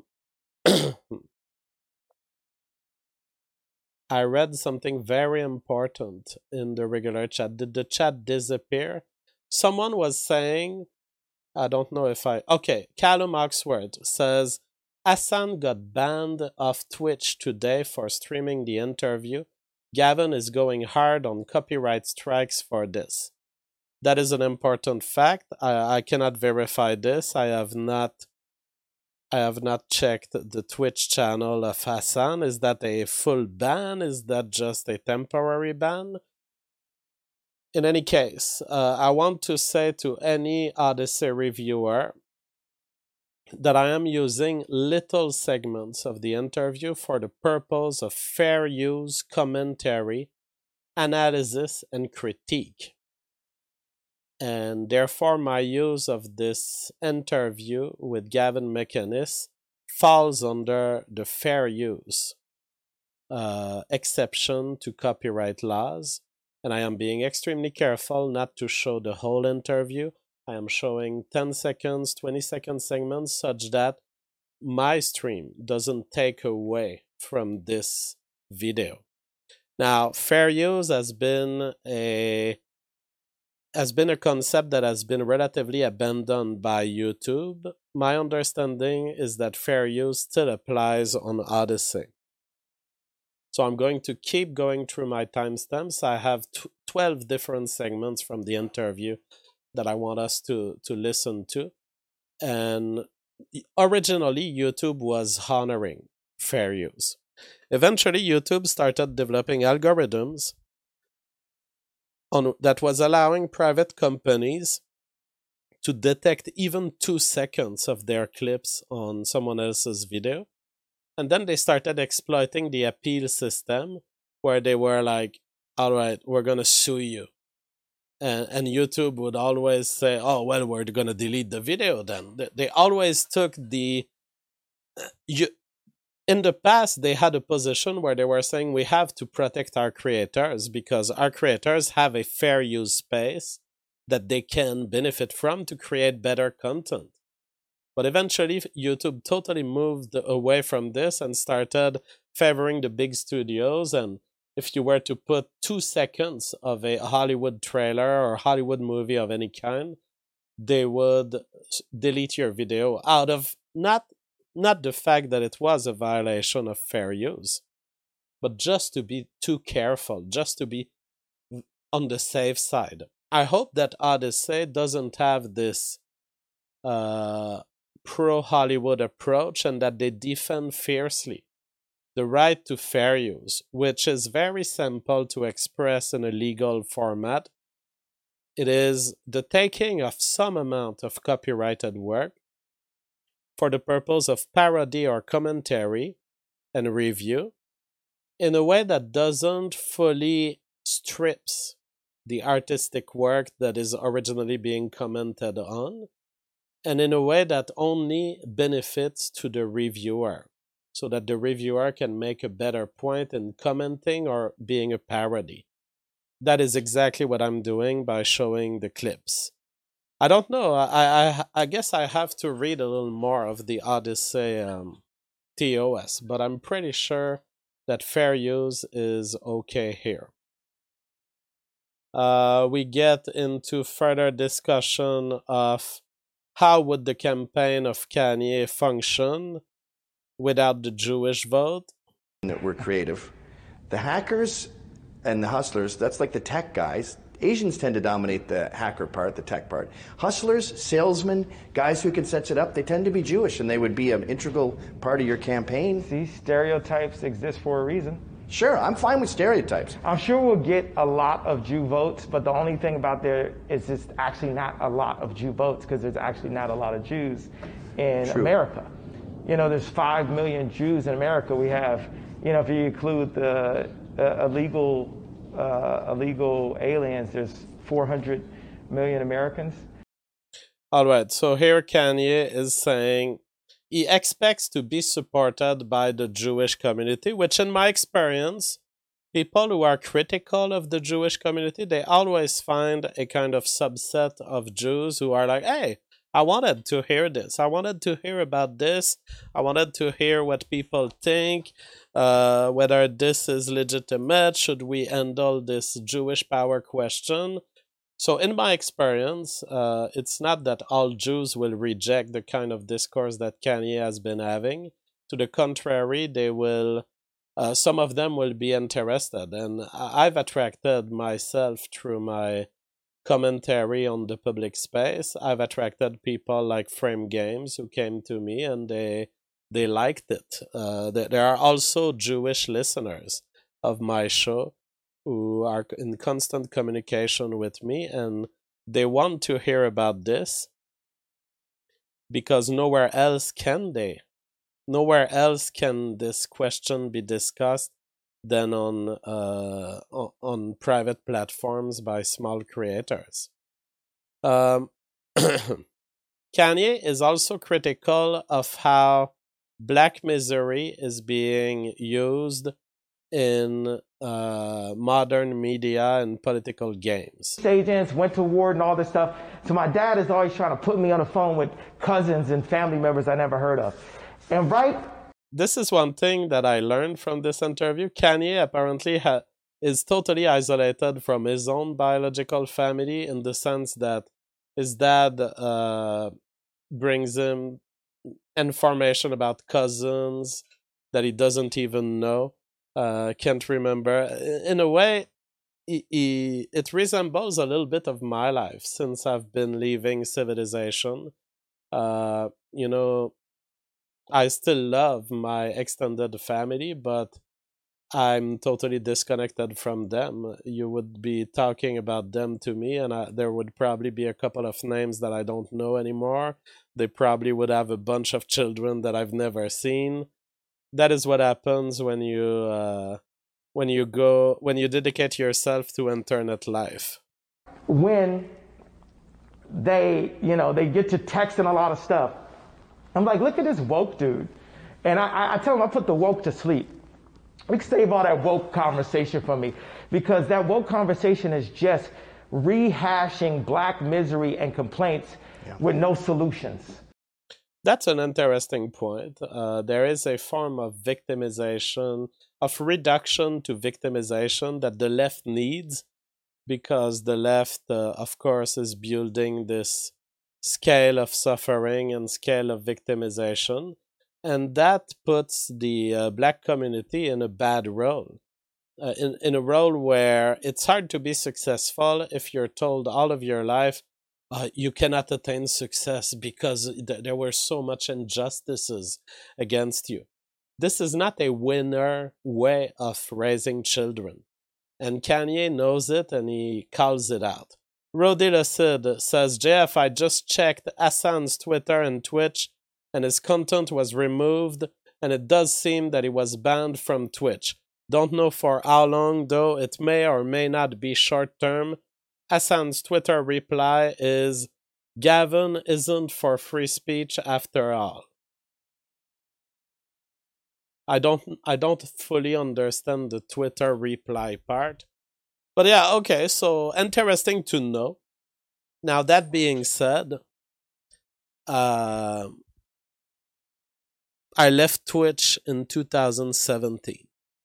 I read something very important in the regular chat. Did the chat disappear? Someone was saying, I don't know if I... Okay, Callum Oxford says, Hassan got banned off Twitch today for streaming the interview. Gavin is going hard on copyright strikes for this. That is an important fact. I, I cannot verify this. I have not I have not checked the Twitch channel of Hassan. Is that a full ban? Is that just a temporary ban? In any case, uh, I want to say to any Odyssey reviewer that I am using little segments of the interview for the purpose of fair use, commentary, analysis, and critique. And therefore, my use of this interview with Gavin McInnes falls under the fair use uh, exception to copyright laws. And I am being extremely careful not to show the whole interview. I am showing ten seconds, twenty second segments such that my stream doesn't take away from this video. Now, fair use has been a has been a concept that has been relatively abandoned by YouTube. My understanding is that fair use still applies on Odyssey. So I'm going to keep going through my timestamps. I have twelve different segments from the interview that I want us to, to listen to. And originally, YouTube was honoring fair use. Eventually, YouTube started developing algorithms on, that was allowing private companies to detect even two seconds of their clips on someone else's video. And then they started exploiting the appeal system where they were like, all right, we're going to sue you. And, and YouTube would always say, oh, well, we're going to delete the video then. They, they always took the... You, in the past, they had a position where they were saying we have to protect our creators because our creators have a fair use space that they can benefit from to create better content. But eventually, YouTube totally moved away from this and started favoring the big studios. And if you were to put two seconds of a Hollywood trailer or Hollywood movie of any kind, they would delete your video out of not, not the fact that it was a violation of fair use, but just to be too careful, just to be on the safe side. I hope that Odyssey doesn't have this uh, pro-Hollywood approach and that they defend fiercely the right to fair use, which is very simple to express in a legal format. It is the taking of some amount of copyrighted work for the purpose of parody or commentary and review in a way that doesn't fully strips the artistic work that is originally being commented on, and in a way that only benefits to the reviewer, so that the reviewer can make a better point in commenting or being a parody. That is exactly what I'm doing by showing the clips. I don't know, I I, I guess I have to read a little more of the Odyssey um, T O S, but I'm pretty sure that fair use is okay here. Uh, we get into further discussion of how would the campaign of Kanye function without the Jewish vote. That we're creative. The hackers and the hustlers, that's like the tech guys. Asians tend to dominate the hacker part, the tech part. Hustlers, salesmen, guys who can set it up, they tend to be Jewish, and they would be an integral part of your campaign. See, stereotypes exist for a reason. Sure, I'm fine with stereotypes. I'm sure we'll get a lot of Jew votes, but the only thing about there is it's actually not a lot of Jew votes because there's actually not a lot of Jews in True. America. You know, there's five million Jews in America. We have, you know, if you include the uh, illegal uh, illegal aliens, there's four hundred million Americans. All right, so here Kanye is saying he expects to be supported by the Jewish community, which in my experience, people who are critical of the Jewish community, they always find a kind of subset of Jews who are like, hey, I wanted to hear this. I wanted to hear about this. I wanted to hear what people think, uh, whether this is legitimate. Should we handle this Jewish power question? So in my experience, uh, it's not that all Jews will reject the kind of discourse that Kanye has been having. To the contrary, they will. Uh, some of them will be interested, and I've attracted myself through my commentary on the public space. I've attracted people like Frame Games who came to me and they they liked it. Uh, there are also Jewish listeners of my show who are in constant communication with me, and they want to hear about this because nowhere else can they. Nowhere else can this question be discussed than on uh, on private platforms by small creators. Um, Kanye is also critical of how Black misery is being used in uh, modern media and political games. Agents went to war and all this stuff. So my dad is always trying to put me on the phone with cousins and family members I never heard of. And right... This is one thing that I learned from this interview. Kanye apparently ha- is totally isolated from his own biological family in the sense that his dad uh, brings him information about cousins that he doesn't even know, uh, can't remember. In a way, he, he, it resembles a little bit of my life since I've been leaving civilization. Uh, you know, I still love my extended family, but I'm totally disconnected from them. You would be talking about them to me, and I, there would probably be a couple of names that I don't know anymore. They probably would have a bunch of children that I've never seen. That is what happens when you uh, when you go when you dedicate yourself to internet life. When they, you know, they get to texting a lot of stuff. I'm like, look at this woke dude. And I, I tell them I put the woke to sleep. We can save all that woke conversation from me, because that woke conversation is just rehashing black misery and complaints yeah. with no solutions. That's an interesting point. Uh, there is a form of victimization, of reduction to victimization that the left needs, because the left, uh, of course, is building this scale of suffering and scale of victimization. And that puts the uh, black community in a bad role, uh, in, in a role where it's hard to be successful if you're told all of your life, uh, you cannot attain success because th- there were so much injustices against you. This is not a winner way of raising children. And Kanye knows it and he calls it out. Rodi Lucid says, J F, I just checked Hassan's Twitter and Twitch, and his content was removed, and it does seem that he was banned from Twitch. Don't know for how long, though. It may or may not be short-term. Hassan's Twitter reply is, Gavin isn't for free speech after all. I don't, I don't fully understand the Twitter reply part. But yeah, okay, so interesting to know. Now, that being said, uh, I left Twitch in two thousand seventeen.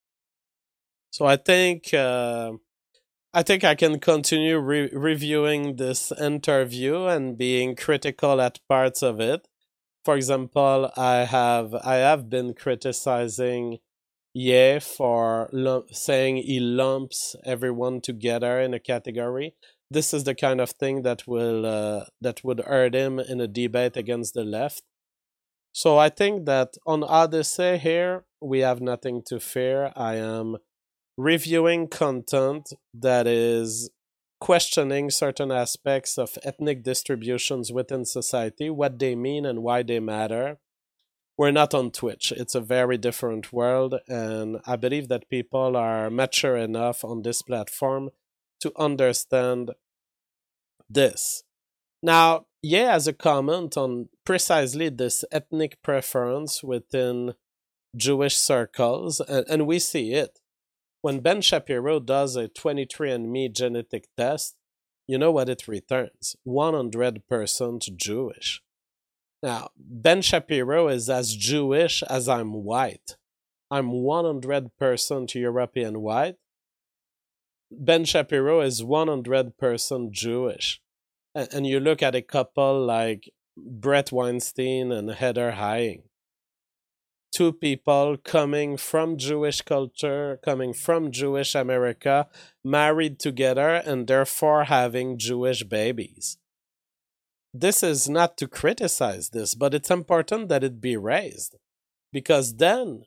So I think uh, I think I can continue re- reviewing this interview and being critical at parts of it. For example, I have I have been criticizing Ye for lump, saying he lumps everyone together in a category. This is the kind of thing that will uh, that would hurt him in a debate against the left. So I think that on Odyssey here, we have nothing to fear. I am reviewing content that is questioning certain aspects of ethnic distributions within society, what they mean and why they matter. We're not on Twitch. It's a very different world, and I believe that people are mature enough on this platform to understand this. Now, yeah, as a comment on precisely this ethnic preference within Jewish circles, and, and we see it. When Ben Shapiro does a twenty-three and me genetic test, you know what it returns? one hundred percent Jewish. Now, Ben Shapiro is as Jewish as I'm white. I'm one hundred percent European white. Ben Shapiro is one hundred percent Jewish. And you look at a couple like Brett Weinstein and Heather Heying. Two people coming from Jewish culture, coming from Jewish America, married together, and therefore having Jewish babies. This is not to criticize this, but it's important that it be raised. Because then,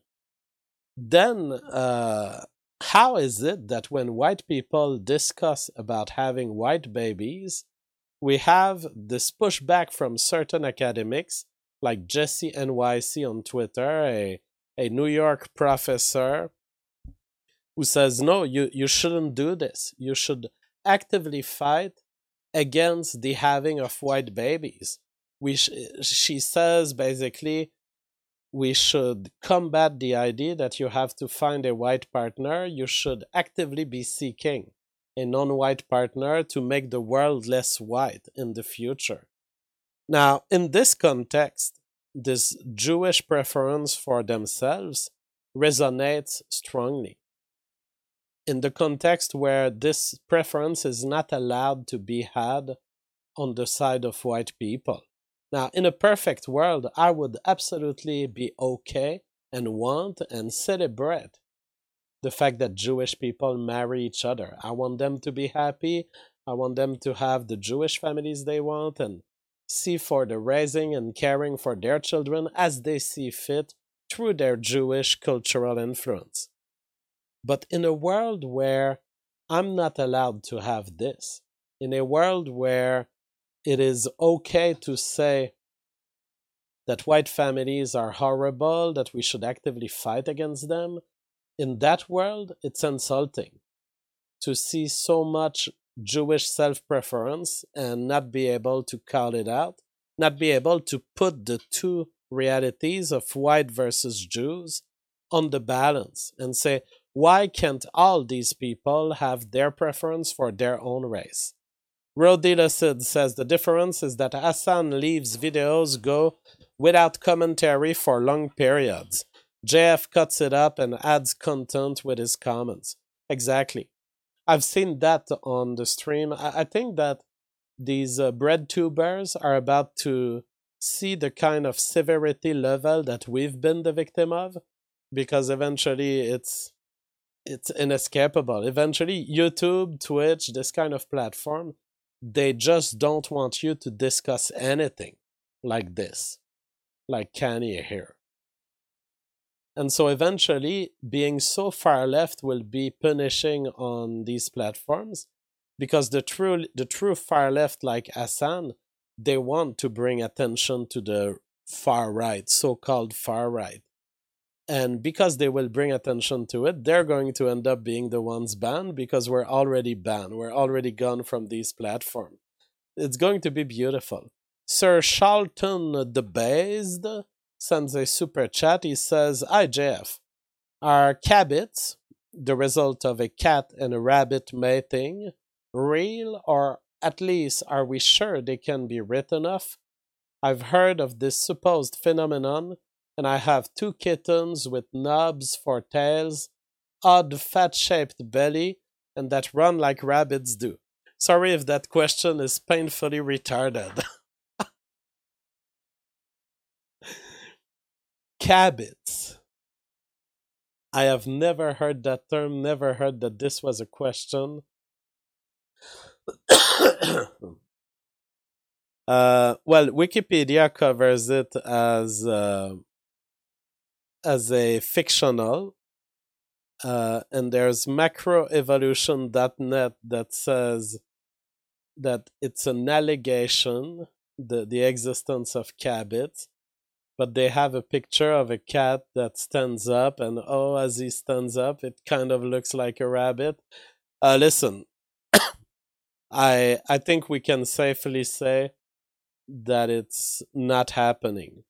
then uh, how is it that when white people discuss about having white babies, we have this pushback from certain academics, like Jesse N Y C on Twitter, a, a New York professor, who says, no, you, you shouldn't do this. You should actively fight against the having of white babies. We sh- she says, basically, we should combat the idea that you have to find a white partner. You should actively be seeking a non-white partner to make the world less white in the future. Now, in this context, this Jewish preference for themselves resonates strongly. In the context where this preference is not allowed to be had on the side of white people. Now, in a perfect world, I would absolutely be okay and want and celebrate the fact that Jewish people marry each other. I want them to be happy. I want them to have the Jewish families they want and see for the raising and caring for their children as they see fit through their Jewish cultural influence. But in a world where I'm not allowed to have this, in a world where it is okay to say that white families are horrible, that we should actively fight against them, in that world, it's insulting to see so much Jewish self-preference and not be able to call it out, not be able to put the two realities of white versus Jews on the balance and say, why can't all these people have their preference for their own race? Rodilacid says the difference is that Hassan leaves videos go without commentary for long periods. J F cuts it up and adds content with his comments. Exactly. I've seen that on the stream. I, I think that these uh, bread tubers are about to see the kind of severity level that we've been the victim of, because eventually it's it's inescapable. Eventually, YouTube, Twitch, this kind of platform, they just don't want you to discuss anything like this, like Kanye here. And so eventually, being so far left will be punishing on these platforms, because the true the true far left, like Hassan, they want to bring attention to the far right, so-called far right. And because they will bring attention to it, they're going to end up being the ones banned, because we're already banned. We're already gone from these platforms. It's going to be beautiful. Sir Charlton the Based sends a super chat. He says, hi, J F. Are cabbits, the result of a cat and a rabbit mating, real, or at least are we sure they can be written off? I've heard of this supposed phenomenon, and I have two kittens with knobs for tails, odd fat-shaped belly, and that run like rabbits do. Sorry if that question is painfully retarded. Cabbits. I have never heard that term, never heard that this was a question. uh, well, Wikipedia covers it as uh, as a fictional, uh, and there's macroevolution dot net that says that it's an allegation, the, the existence of cabbits, but they have a picture of a cat that stands up, and oh, as he stands up, it kind of looks like a rabbit. Uh, listen, I I think we can safely say that it's not happening.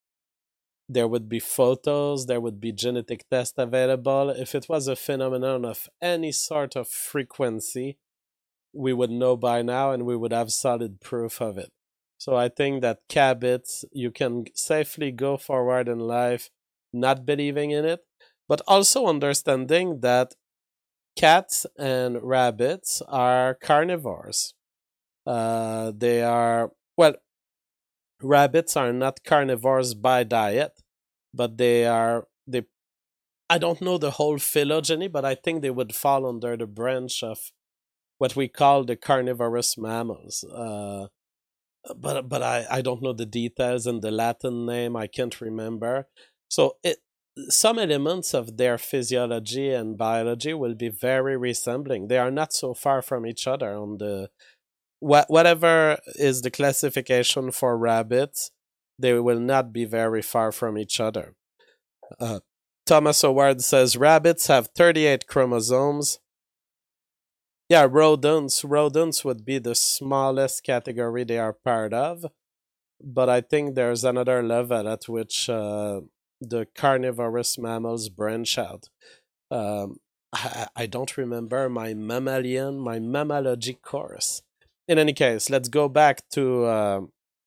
There would be photos, there would be genetic tests available. If it was a phenomenon of any sort of frequency, we would know by now and we would have solid proof of it. So I think that cabbits, you can safely go forward in life not believing in it, but also understanding that cats and rabbits are carnivores. Uh, they are, well, rabbits are not carnivores by diet, but they are, they, I don't know the whole phylogeny, but I think they would fall under the branch of what we call the carnivorous mammals. Uh, but but I, I don't know the details and the Latin name, I can't remember. So it, some elements of their physiology and biology will be very resembling. They are not so far from each other on the wh- whatever is the classification for rabbits, they will not be very far from each other. Uh, Thomas Howard says rabbits have thirty-eight chromosomes. Yeah, rodents. Rodents would be the smallest category they are part of, but I think there's another level at which uh, the carnivorous mammals branch out. Um, I, I don't remember my mammalian, my mammalogy course. In any case, let's go back to uh,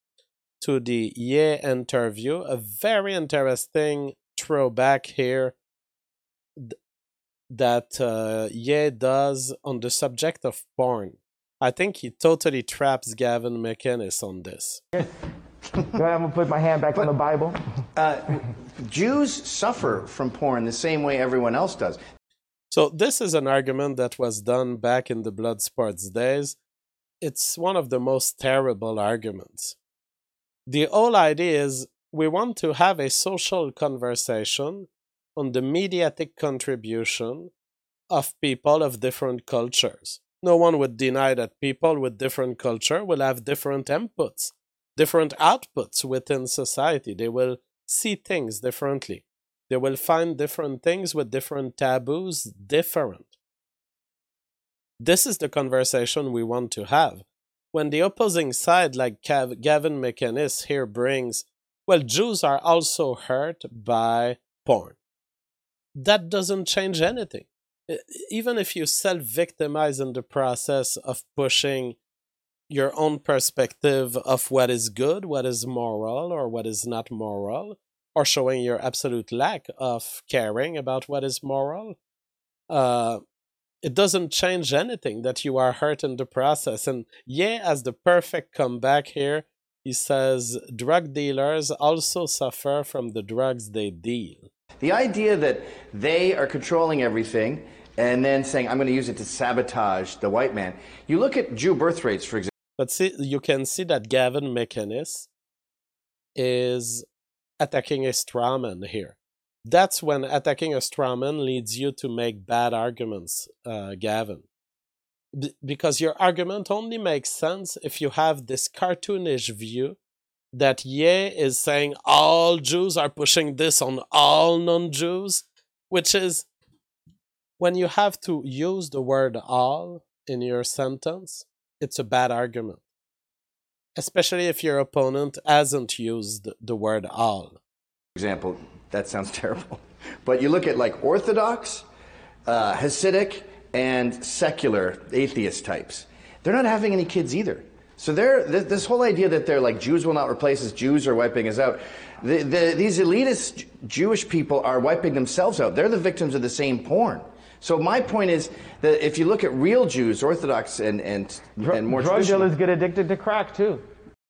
to the Ye interview. A very interesting throwback here th- that uh, Ye does on the subject of porn. I think he totally traps Gavin McInnes on this. Go ahead, I'm gonna put my hand back on the Bible. Uh, Jews suffer from porn the same way everyone else does. So this is an argument that was done back in the blood sports days. It's one of the most terrible arguments. The whole idea is we want to have a social conversation on the mediatic contribution of people of different cultures. No one would deny that people with different culture will have different inputs, different outputs within society. They will see things differently. They will find different things with different taboos different. This is the conversation we want to have. When the opposing side, like Cav- Gavin McInnes here brings, well, Jews are also hurt by porn. That doesn't change anything. Even if you self-victimize in the process of pushing your own perspective of what is good, what is moral, or what is not moral, or showing your absolute lack of caring about what is moral, uh, it doesn't change anything that you are hurt in the process. And Ye as the perfect comeback here. He says, drug dealers also suffer from the drugs they deal. The idea that they are controlling everything and then saying, I'm going to use it to sabotage the white man. You look at Jew birth rates, for example. But see, you can see that Gavin McInnes is attacking a straw man here. That's when attacking a straw man leads you to make bad arguments, uh, Gavin. B- because your argument only makes sense if you have this cartoonish view that Ye is saying all Jews are pushing this on all non-Jews, which is when you have to use the word all in your sentence, it's a bad argument. Especially if your opponent hasn't used the word all. For example, that sounds terrible. But you look at like Orthodox, uh, Hasidic, and secular atheist types. They're not having any kids either. So they're, this whole idea that they're like Jews will not replace us, Jews are wiping us out. The, the, these elitist Jewish people are wiping themselves out. They're the victims of the same porn. So my point is that if you look at real Jews, Orthodox and, and, and more drug dealers get addicted to crack too.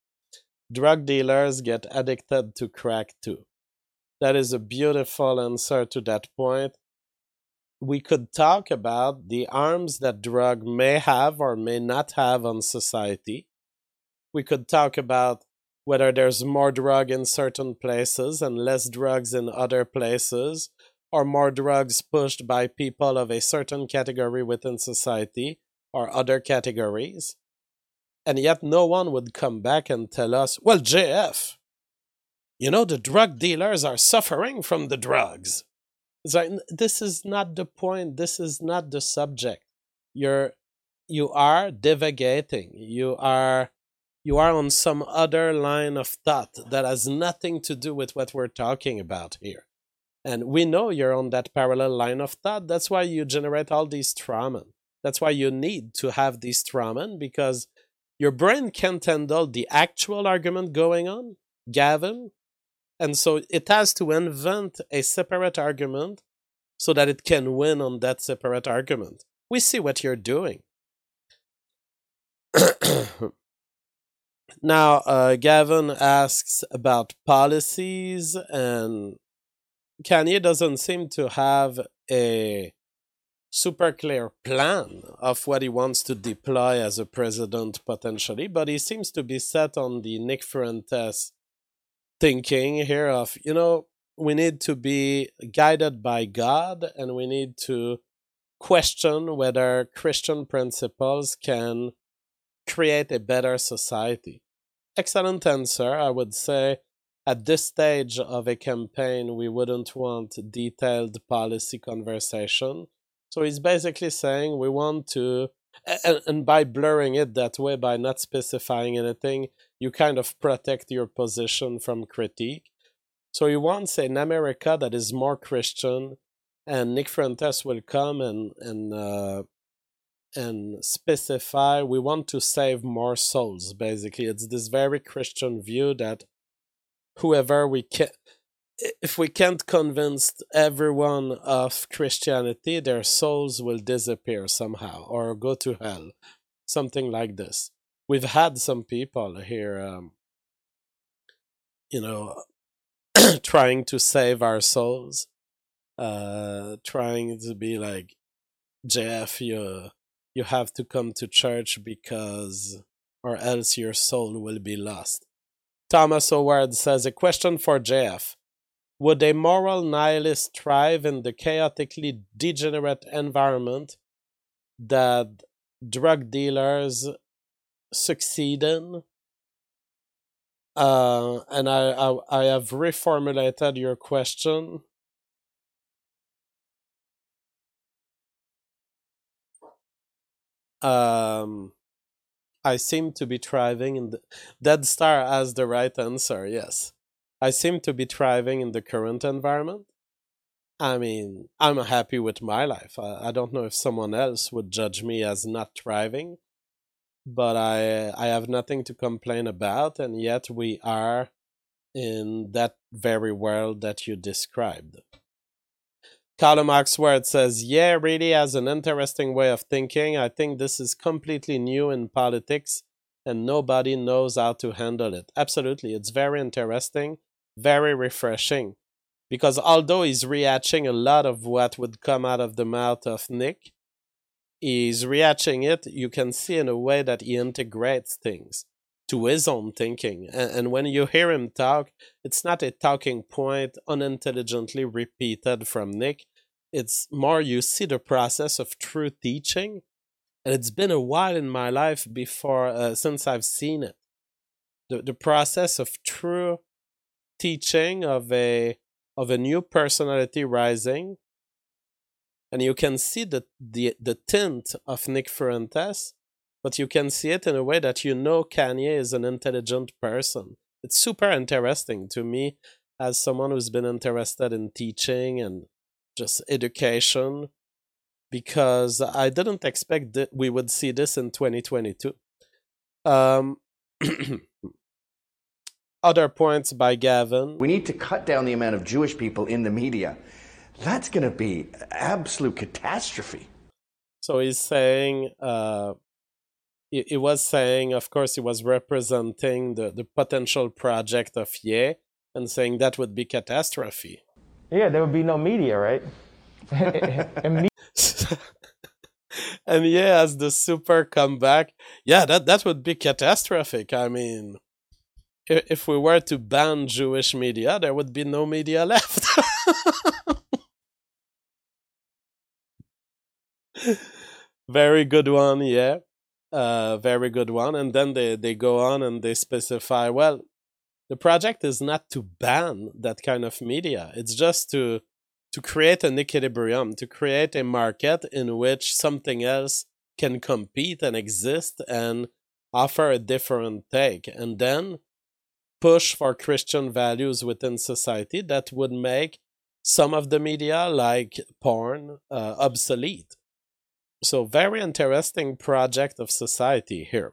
Drug dealers get addicted to crack too. That is a beautiful answer to that point. We could talk about the harms that drug may have or may not have on society. We could talk about whether there's more drug in certain places and less drugs in other places, or more drugs pushed by people of a certain category within society or other categories. And yet no one would come back and tell us, well, J F, you know, the drug dealers are suffering from the drugs. It's like, this is not the point. This is not the subject. You're, you are divagating. You are, you are on some other line of thought that has nothing to do with what we're talking about here. And we know you're on that parallel line of thought. That's why you generate all these strawmen. That's why you need to have these strawmen, because your brain can't handle the actual argument going on, Gavin. And so it has to invent a separate argument so that it can win on that separate argument. We see what you're doing. Now, uh, Gavin asks about policies, and Kanye doesn't seem to have a super clear plan of what he wants to deploy as a president potentially, but he seems to be set on the Nick Fuentes thinking here of, you know, we need to be guided by God and we need to question whether Christian principles can create a better society. Excellent answer. I would say at this stage of a campaign, we wouldn't want detailed policy conversation. So he's basically saying we want to, and, and by blurring it that way, by not specifying anything, you kind of protect your position from critique. So he wants an America that is more Christian, and Nick Fuentes will come and and uh, and specify we want to save more souls. Basically, it's this very Christian view that whoever we can, if we can't convince everyone of Christianity, their souls will disappear somehow or go to hell, something like this. We've had some people here, um, you know, trying to save our souls, uh, trying to be like, J F, you, you have to come to church because, or else your soul will be lost. Thomas Howard says, a question for J F. Would a moral nihilist thrive in the chaotically degenerate environment that drug dealers succeed in? Uh, and I, I I have reformulated your question. Um, I seem to be thriving in the Dead Star as the right answer. Yes, I seem to be thriving in the current environment. I mean, I'm happy with my life. I, I don't know if someone else would judge me as not thriving, but I I have nothing to complain about, and yet we are in that very world that you described. Callum Oxworth says, yeah, really has an interesting way of thinking. I think this is completely new in politics and nobody knows how to handle it. Absolutely. It's very interesting, very refreshing. Because although he's rehatching a lot of what would come out of the mouth of Nick, he's rehatching it, you can see in a way that he integrates things to his own thinking. And, and when you hear him talk, it's not a talking point unintelligently repeated from Nick. It's more you see the process of true teaching. And it's been a while in my life before, uh, since I've seen it. The, the process of true teaching of a of a new personality rising. And you can see the, the, the tint of Nick Fuentes, but you can see it in a way that you know Kanye is an intelligent person. It's super interesting to me as someone who's been interested in teaching and just education, because I didn't expect that we would see this in twenty twenty-two. Um, other points by Gavin. We need to cut down the amount of Jewish people in the media. That's going to be absolute catastrophe. So he's saying, uh, he, he was saying, of course, he was representing the, the potential project of Ye and saying that would be catastrophe. Yeah, there would be no media, right? and, me- and yeah, as the super comeback, yeah, that, that would be catastrophic. I mean, if, if we were to ban Jewish media, there would be no media left. Very good one, yeah. Uh, very good one. And then they, they go on and they specify, well, the project is not to ban that kind of media. It's just to to create an equilibrium, to create a market in which something else can compete and exist and offer a different take. And then push for Christian values within society that would make some of the media, like porn, uh, obsolete. So very interesting project of society here.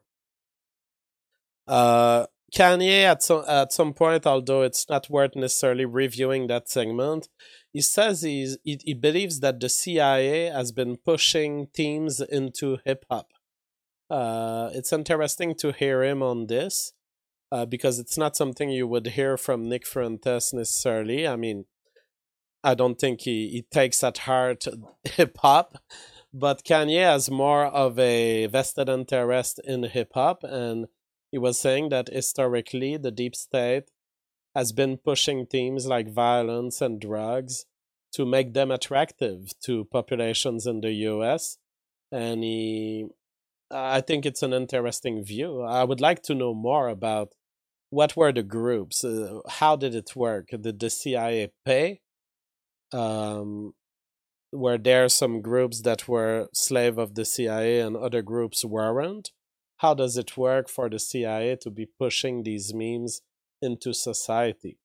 Uh, Kanye, at some, at some point, although it's not worth necessarily reviewing that segment, he says he's, he, he believes that the C I A has been pushing teams into hip-hop. Uh, it's interesting to hear him on this, uh, because it's not something you would hear from Nick Fuentes necessarily. I mean, I don't think he, he takes at heart hip-hop. But Kanye has more of a vested interest in hip-hop, and he was saying that historically the deep state has been pushing themes like violence and drugs to make them attractive to populations in the U S. And he, I think it's an interesting view. I would like to know more about what were the groups, uh, how did it work? Did the C I A pay? Um... Were there some groups that were slave of the C I A and other groups weren't? How does it work for the C I A to be pushing these memes into society?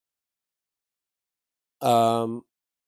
Um,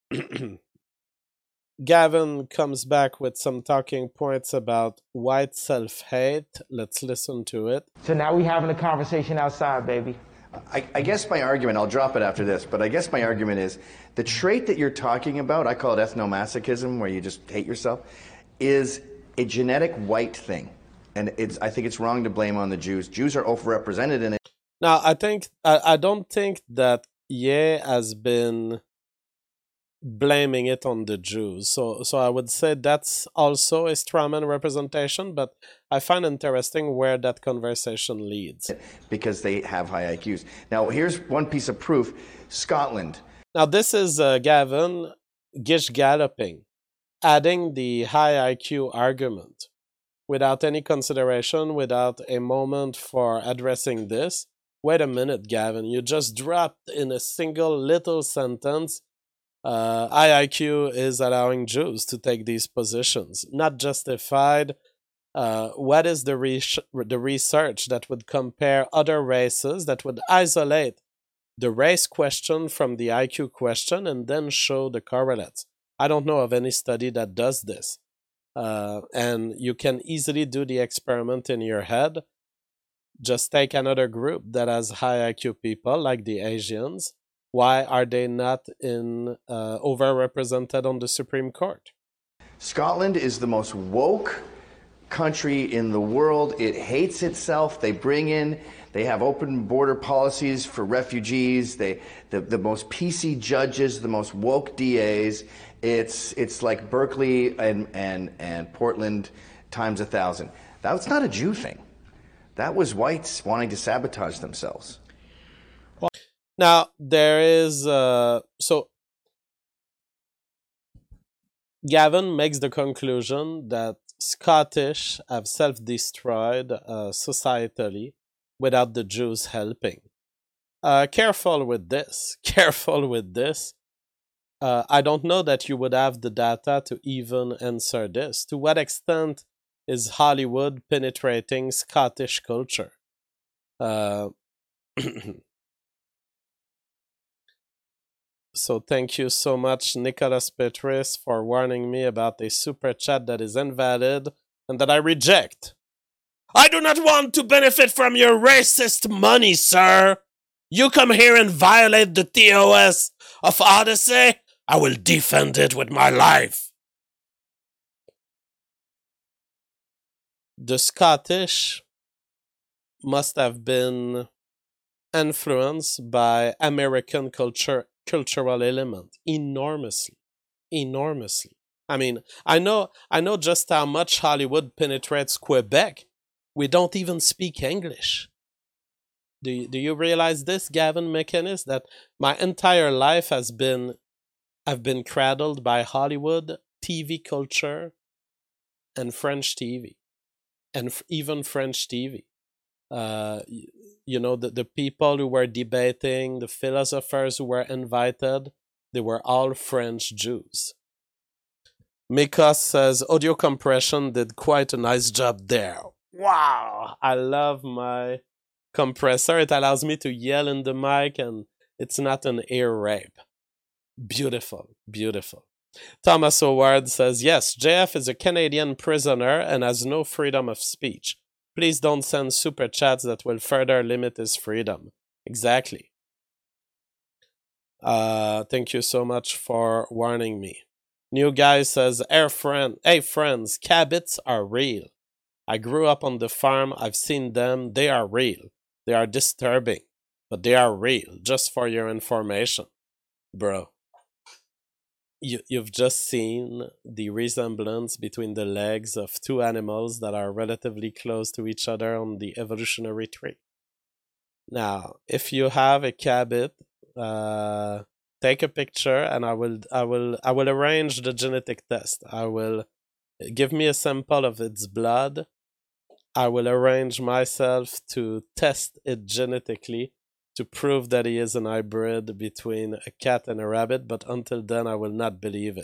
Gavin comes back with some talking points about white self-hate. Let's listen to it. So now we having a conversation outside, baby. I, I guess my argument, I'll drop it after this, but I guess my argument is the trait that you're talking about, I call it ethnomasochism, where you just hate yourself, is a genetic white thing. And it's I think it's wrong to blame on the Jews. Jews are overrepresented in it. Now, I think I, I don't think that Ye has been blaming it on the Jews. So so I would say that's also a strawman representation, but I find interesting where that conversation leads. Because they have high I Qs. Now, here's one piece of proof. Scotland. Now, this is uh, Gavin gish galloping, adding the high I Q argument without any consideration, without a moment for addressing this. Wait a minute, Gavin, you just dropped in a single little sentence Uh, high I Q is allowing Jews to take these positions. Not justified. Uh, what is the, re- the research that would compare other races, that would isolate the race question from the I Q question and then show the correlates. I don't know of any study that does this. Uh, and you can easily do the experiment in your head. Just take another group that has high I Q people, like the Asians. Why are they not in uh, overrepresented on the Supreme Court? Scotland is the most woke country in the world. It hates itself. They bring in, they have open border policies for refugees. They, the, the most P C judges, the most woke D As. It's, it's like Berkeley and, and, and Portland times a thousand. That's not a Jew thing. That was whites wanting to sabotage themselves. Well, now, there is, uh, so Gavin makes the conclusion that Scottish have self-destroyed uh, societally without the Jews helping. Uh, careful with this. Careful with this. Uh, I don't know that you would have the data to even answer this. To what extent is Hollywood penetrating Scottish culture? Uh, so thank you so much, Nicholas Petris, for warning me about a super chat that is invalid and that I reject. I do not want to benefit from your racist money, sir. You come here and violate the T O S of Odyssey, I will defend it with my life. The Scottish must have been influenced by American culture, cultural element enormously, enormously. I mean, I know, I know just how much Hollywood penetrates Quebec. We don't even speak English. Do you, do you realize this, Gavin McInnes, that my entire life has been, I've been cradled by Hollywood, T V culture, and French T V. And f- even French T V. Uh, you, you know, the, the people who were debating, the philosophers who were invited, they were all French Jews. Mikos says, audio compression did quite a nice job there. Wow! I love my compressor. It allows me to yell in the mic and it's not an ear rape. Beautiful, beautiful. Thomas Howard says, yes, J F is a Canadian prisoner and has no freedom of speech. Please don't send super chats that will further limit his freedom. Exactly. Uh, thank you so much for warning me. New guy says, hey, friend, hey friends, Cabots are real. I grew up on the farm. I've seen them. They are real. They are disturbing, but they are real, just for your information. Bro. You, you've just seen the resemblance between the legs of two animals that are relatively close to each other on the evolutionary tree. Now, if you have a cabot, uh, take a picture, and I will, I will, I will arrange the genetic test. I will give me a sample of its blood. I will arrange myself to test it genetically to prove that he is an hybrid between a cat and a rabbit, but until then I will not believe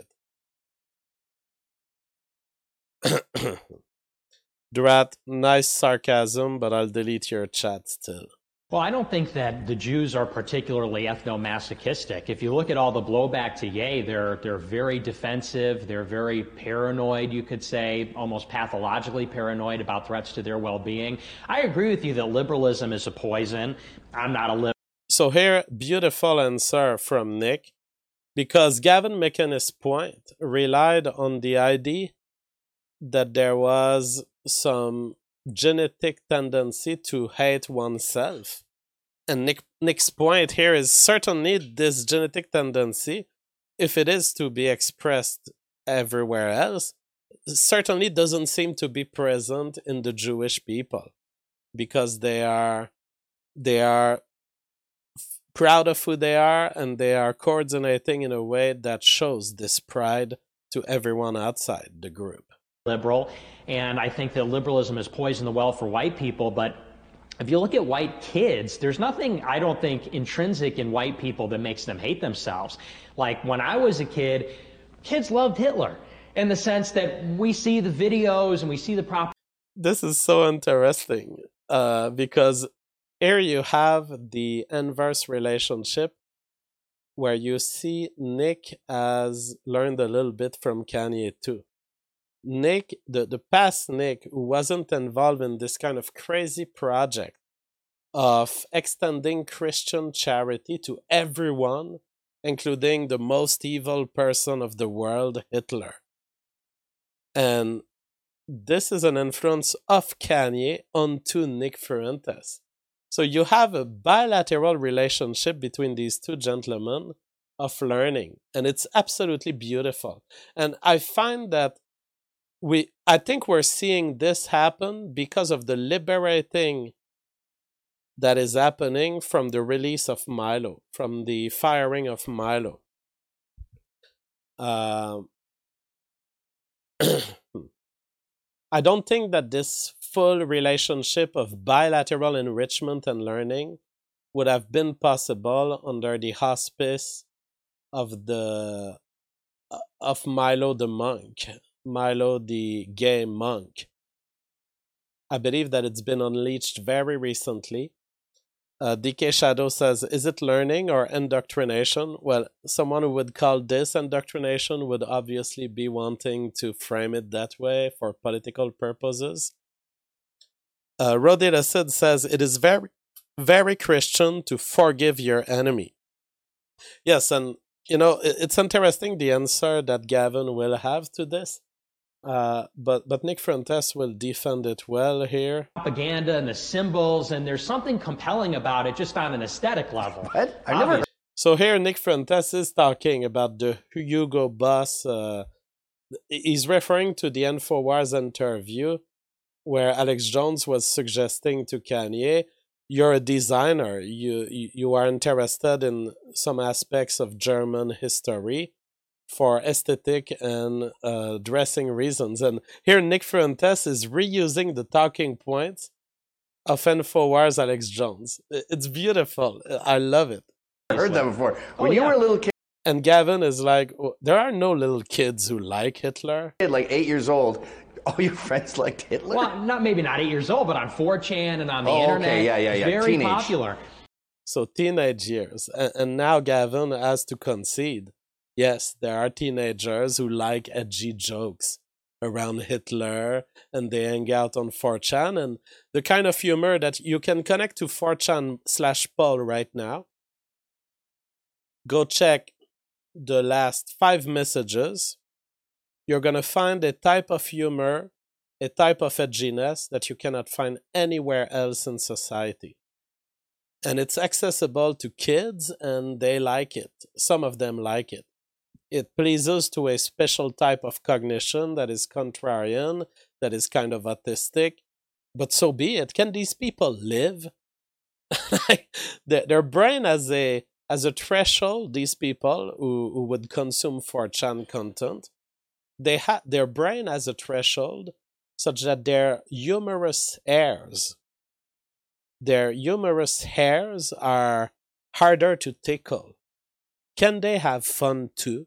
it. Drat, nice sarcasm, but I'll delete your chat still. Well, I don't think that the Jews are particularly ethno-masochistic. If you look at all the blowback to Ye, they're they're very defensive, they're very paranoid, you could say, almost pathologically paranoid about threats to their well-being. I agree with you that liberalism is a poison. I'm not a liberal. So here, beautiful answer from Nick, because Gavin McInnes' point relied on the idea that there was some genetic tendency to hate oneself. And Nick, Nick's point here is certainly this genetic tendency, if it is to be expressed everywhere else, certainly doesn't seem to be present in the Jewish people, because they are they are proud of who they are and they are coordinating in a way that shows this pride to everyone outside the group. Liberal, and I think that liberalism has poisoned the well for white people, but if you look at white kids, there's nothing, I don't think, intrinsic in white people that makes them hate themselves. Like when I was a kid, kids loved Hitler in the sense that we see the videos and we see the prop. This is so interesting uh, because here you have the inverse relationship where you see Nick has learned a little bit from Kanye too. Nick, the, the past Nick, who wasn't involved in this kind of crazy project of extending Christian charity to everyone, including the most evil person of the world, Hitler. And this is an influence of Kanye onto Nick Fuentes. So you have a bilateral relationship between these two gentlemen of learning, and it's absolutely beautiful. And I find that we, I think we're seeing this happen because of the liberating that is happening from the release of Milo, from the firing of Milo. Uh, I don't think that this full relationship of bilateral enrichment and learning would have been possible under the auspice of the of Milo the monk, Milo the gay monk. I believe that it's been unleashed very recently. Uh, D K Shadow says, is it learning or indoctrination? Well, someone who would call this indoctrination would obviously be wanting to frame it that way for political purposes. Uh, Rodid Asad says, it is very, very Christian to forgive your enemy. Yes, and, you know, it's interesting the answer that Gavin will have to this. Uh, but but Nick Fuentes will defend it well here. Propaganda and the symbols, and there's something compelling about it just on an aesthetic level. What? I never. So here Nick Fuentes is talking about the Hugo Boss. Uh, he's referring to the InfoWars interview where Alex Jones was suggesting to Kanye, you're a designer. You, you, you are interested in some aspects of German history for aesthetic and uh, dressing reasons. And here Nick Fuentes is reusing the talking points of InfoWars Alex Jones. It's beautiful. I love it. I heard that before. When Oh, you yeah. were a little kid, And Gavin is like, oh, there are no little kids who like Hitler. like eight years old, all your friends liked Hitler? Well, not maybe not eight years old, but on four chan and on the Oh, okay. internet, Yeah, yeah, yeah. very Teenage. popular. So teenage years. And, and now Gavin has to concede. Yes, there are teenagers who like edgy jokes around Hitler and they hang out on four chan, and the kind of humor that you can connect to four chan slash Paul right now. Go check the last five messages. You're going to find a type of humor, a type of edginess that you cannot find anywhere else in society. And it's accessible to kids and they like it. Some of them like it. It pleases to a special type of cognition that is contrarian, that is kind of autistic. But so be it. Can these people live? their, their brain has a as a threshold, these people who, who would consume four chan content, they ha- their brain has a threshold such that their humorous hairs, their humorous hairs are harder to tickle. Can they have fun too?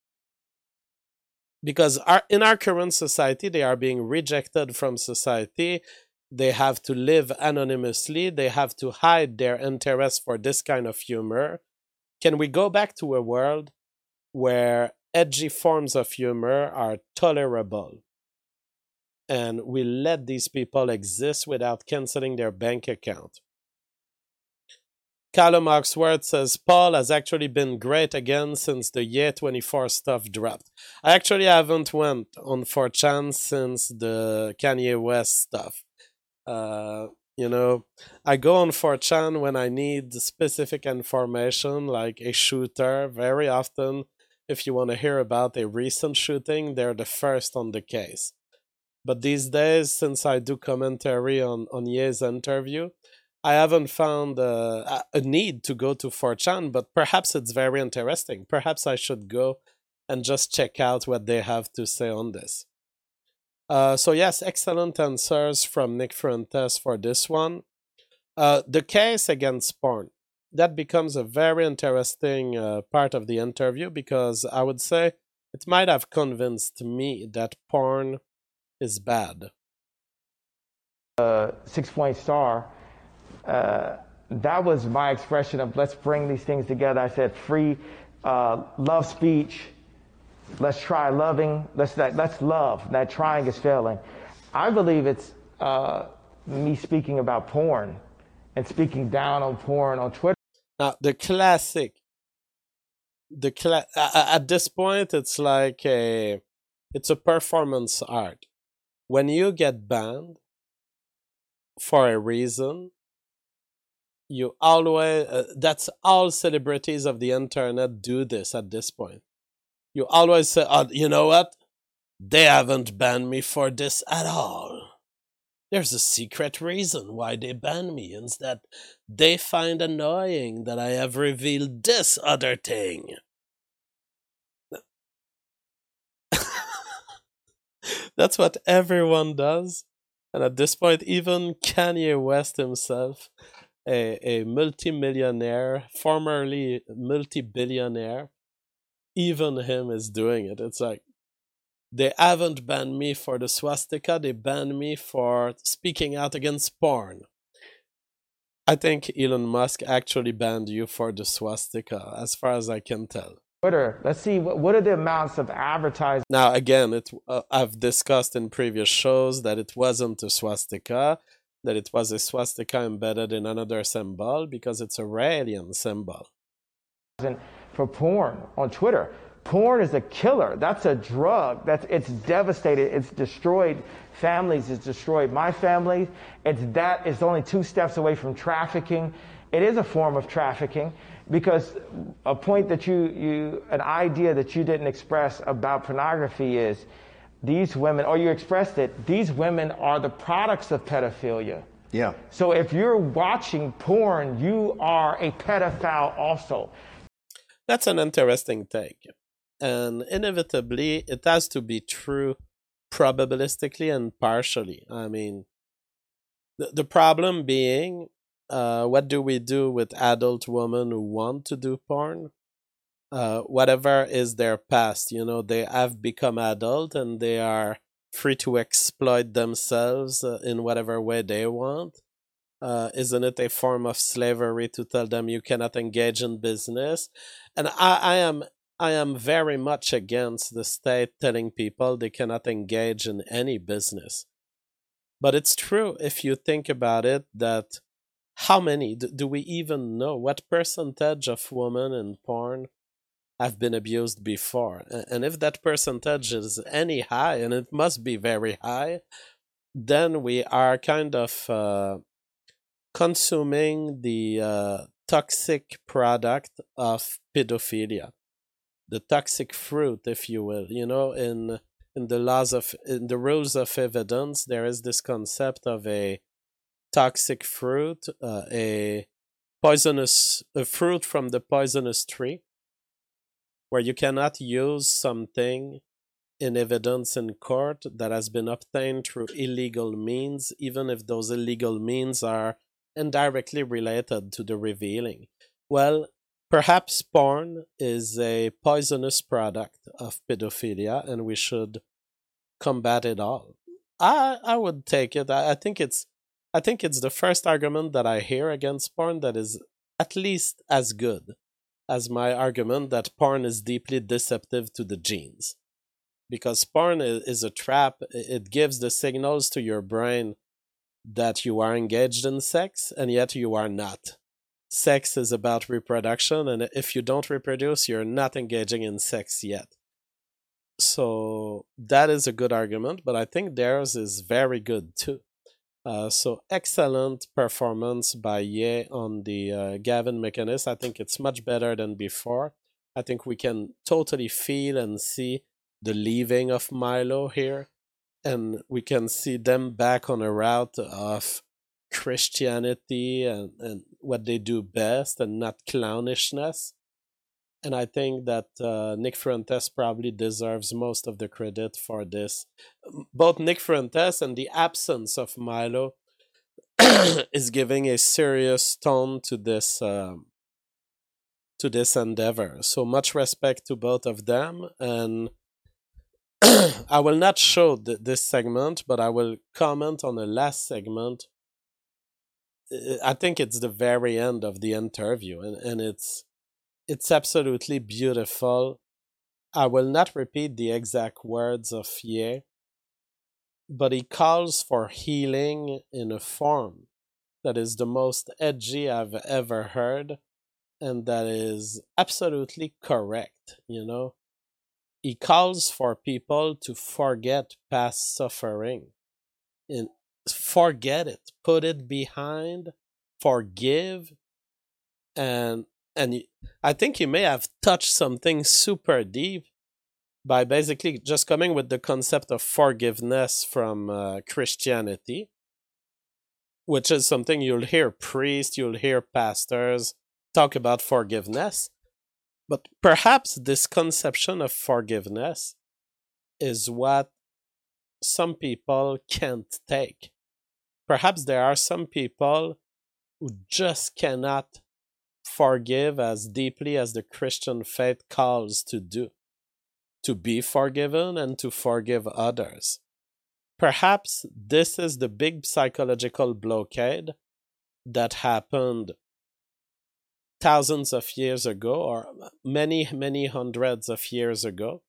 Because our, in our current society, they are being rejected from society. They have to live anonymously. They have to hide their interest for this kind of humor. Can we go back to a world where edgy forms of humor are tolerable and we let these people exist without canceling their bank account? Callum Oxworth says, Paul has actually been great again since the Ye twenty-four stuff dropped. I actually haven't went on four chan since the Kanye West stuff. Uh, you know, I go on four chan when I need specific information, like a shooter. Very often, if you want to hear about a recent shooting, they're the first on the case. But these days, since I do commentary on, on Ye's interview, I haven't found uh, a need to go to four chan, but perhaps it's very interesting. Perhaps I should go and just check out what they have to say on this. Uh, so yes, excellent answers from Nick Fuentes for this one. Uh, the case against porn, that becomes a very interesting uh, part of the interview because I would say it might have convinced me that porn is bad. Uh, six-point star. uh, that was my expression of let's bring these things together. I said free uh, love speech. Let's try loving. Let's let's love. That trying is failing. I believe it's uh, me speaking about porn and speaking down on porn on Twitter. Now the classic, the cla- at this point it's like a, it's a performance art. When you get banned for a reason, you always uh, that's all celebrities of the internet do this at this point. You always say, oh, you know what? They haven't banned me for this at all. There's a secret reason why they ban me. Instead, they find annoying that I have revealed this other thing. That's what everyone does. And at this point, even Kanye West himself, a, a multi-millionaire, formerly multi-billionaire, even him is doing it. It's like, they haven't banned me for the swastika, they banned me for speaking out against porn. I think Elon Musk actually banned you for the swastika, as far as I can tell. Twitter. Let's see, what, what are the amounts of advertising? Now, again, it, uh, I've discussed in previous shows that it wasn't a swastika, that it was a swastika embedded in another symbol, because it's a alien symbol. For porn on Twitter. Porn is a killer. That's a drug. That's it's devastated. It's destroyed families. It's destroyed my family. It's that. It's only two steps away from trafficking. It is a form of trafficking, because a point that you you an idea that you didn't express about pornography is these women, or you expressed it. These women are the products of pedophilia. Yeah. So if you're watching porn, you are a pedophile also. That's an interesting take. And inevitably, it has to be true probabilistically and partially. I mean, the, the problem being, uh, what do we do with adult women who want to do porn? Uh, whatever is their past, you know, they have become adult and they are free to exploit themselves uh, in whatever way they want. Uh, isn't it a form of slavery to tell them you cannot engage in business? And I, I am I am very much against the state telling people they cannot engage in any business. But it's true if you think about it, that how many, do, do we even know what percentage of women in porn have been abused before? And if that percentage is any high, and it must be very high, then we are kind of uh, consuming the uh, toxic product of pedophilia. The toxic fruit, if you will. You know, in in the laws of in the rules of evidence, there is this concept of a toxic fruit, uh, a poisonous a fruit from the poisonous tree, where you cannot use something in evidence in court that has been obtained through illegal means, even if those illegal means are indirectly related to the revealing. Well, perhaps porn is a poisonous product of pedophilia, and we should combat it all. I I would take it. I, I think it's I think it's the first argument that I hear against porn that is at least as good as my argument that porn is deeply deceptive to the genes. Because porn is, is a trap. It gives the signals to your brain that you are engaged in sex, and yet you are not. Sex is about reproduction, and if you don't reproduce, you're not engaging in sex yet. So that is a good argument, but I think theirs is very good too. Uh, so excellent performance by Ye on the uh, Gavin McInnes. I think it's much better than before. I think we can totally feel and see the leaving of Milo here, and we can see them back on a route of Christianity and, and what they do best, and not clownishness. And I think that uh, Nick Fuentes probably deserves most of the credit for this. Both Nick Fuentes and the absence of Milo is giving a serious tone to this um, to this endeavor. So much respect to both of them. And I will not show th- this segment, but I will comment on the last segment I think it's the very end of the interview, and, and it's it's absolutely beautiful. I will not repeat the exact words of Ye, but he calls for healing in a form that is the most edgy I've ever heard, and that is absolutely correct, you know? He calls for people to forget past suffering and forget it, put it behind, forgive, and and I think he may have touched something super deep by basically just coming with the concept of forgiveness from uh, Christianity, which is something you'll hear priests, you'll hear pastors talk about forgiveness. But perhaps this conception of forgiveness is what some people can't take. Perhaps there are some people who just cannot forgive as deeply as the Christian faith calls to do, to be forgiven and to forgive others. Perhaps this is the big psychological blockade that happened thousands of years ago, or many, many hundreds of years ago,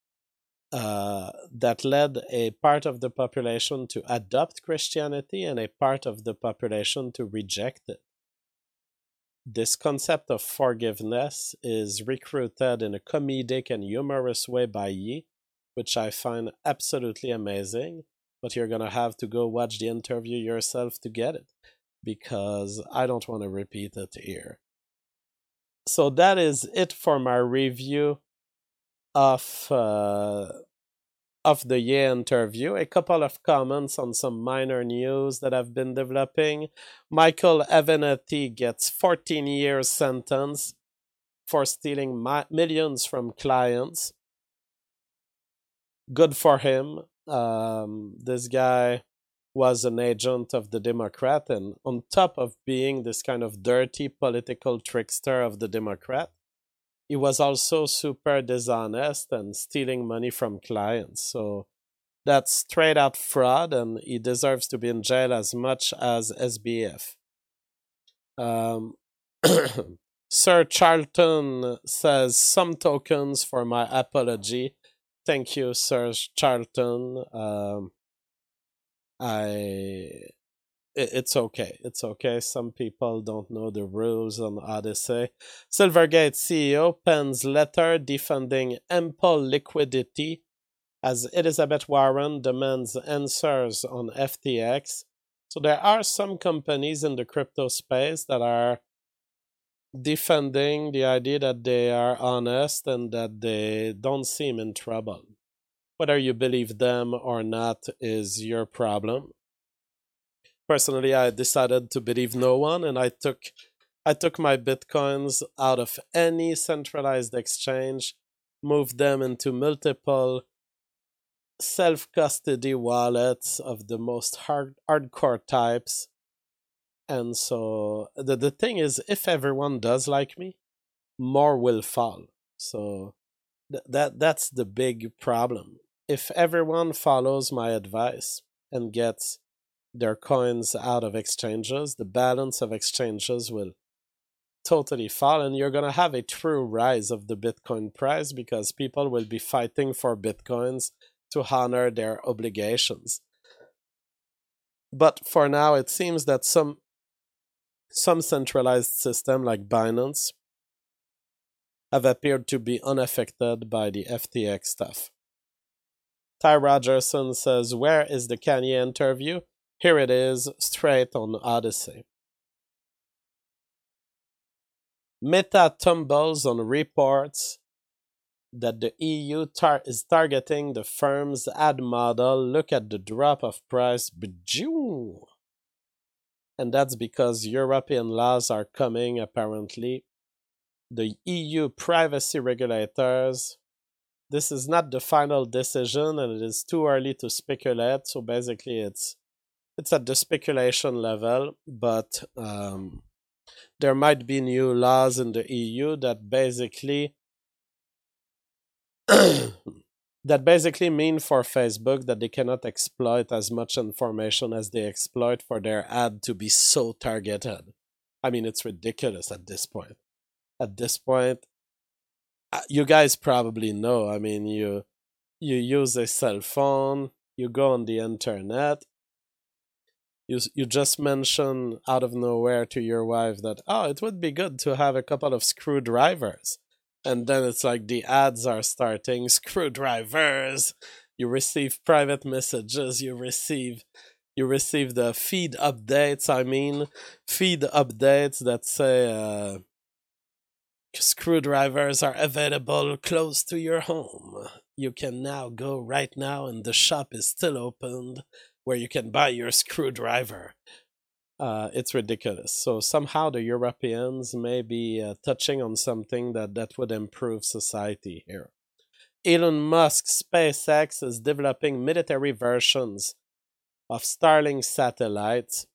uh, that led a part of the population to adopt Christianity and a part of the population to reject it. This concept of forgiveness is recruited in a comedic and humorous way by Ye, which I find absolutely amazing, but you're going to have to go watch the interview yourself to get it, because I don't want to repeat it here. So that is it for my review of uh, of the Ye interview. A couple of comments on some minor news that have been developing. Michael Avenatti gets fourteen years sentence for stealing mi- millions from clients. Good for him. Um, this guy was an agent of the Democrat, and on top of being this kind of dirty political trickster of the Democrat, he was also super dishonest and stealing money from clients. So that's straight out fraud, and he deserves to be in jail as much as S B F. Um, Sir Charlton says, some tokens for my apology. Thank you, Sir Charlton. Um, I it's okay. It's okay. Some people don't know the rules on Odyssey. Silvergate C E O pens letter defending ample liquidity as Elizabeth Warren demands answers on F T X. So there are some companies in the crypto space that are defending the idea that they are honest and that they don't seem in trouble. Whether you believe them or not is your problem. Personally, I decided to believe no one, and I took I took my bitcoins out of any centralized exchange, moved them into multiple self-custody wallets of the most hard hardcore types. And so the the thing is, if everyone does like me, more will fall. So th- that that's the big problem. If everyone follows my advice and gets their coins out of exchanges, the balance of exchanges will totally fall, and you're going to have a true rise of the Bitcoin price because people will be fighting for Bitcoins to honor their obligations. But for now, it seems that some some centralized system like Binance have appeared to be unaffected by the F T X stuff. Ty Rogerson says, where is the Kanye interview? Here it is, straight on Odyssey. Meta tumbles on reports that the E U tar- is targeting the firm's ad model. Look at the drop of price. Bajoo! And that's because European laws are coming, apparently. The E U privacy regulators, this is not the final decision, and it is too early to speculate. So basically, it's it's at the speculation level, but um, there might be new laws in the E U that basically that basically mean for Facebook that they cannot exploit as much information as they exploit for their ad to be so targeted. I mean, it's ridiculous at this point. At this point, you guys probably know. I mean, you you use a cell phone, you go on the internet, you you just mention out of nowhere to your wife that, oh, it would be good to have a couple of screwdrivers. And then it's like the ads are starting, screwdrivers. You receive private messages, you receive you receive the feed updates, I mean, feed updates that say uh, screwdrivers are available close to your home. You can now go right now and the shop is still opened where you can buy your screwdriver. Uh, it's ridiculous. So somehow the Europeans may be uh, touching on something that, that would improve society here. Elon Musk, SpaceX is developing military versions of Starlink satellites.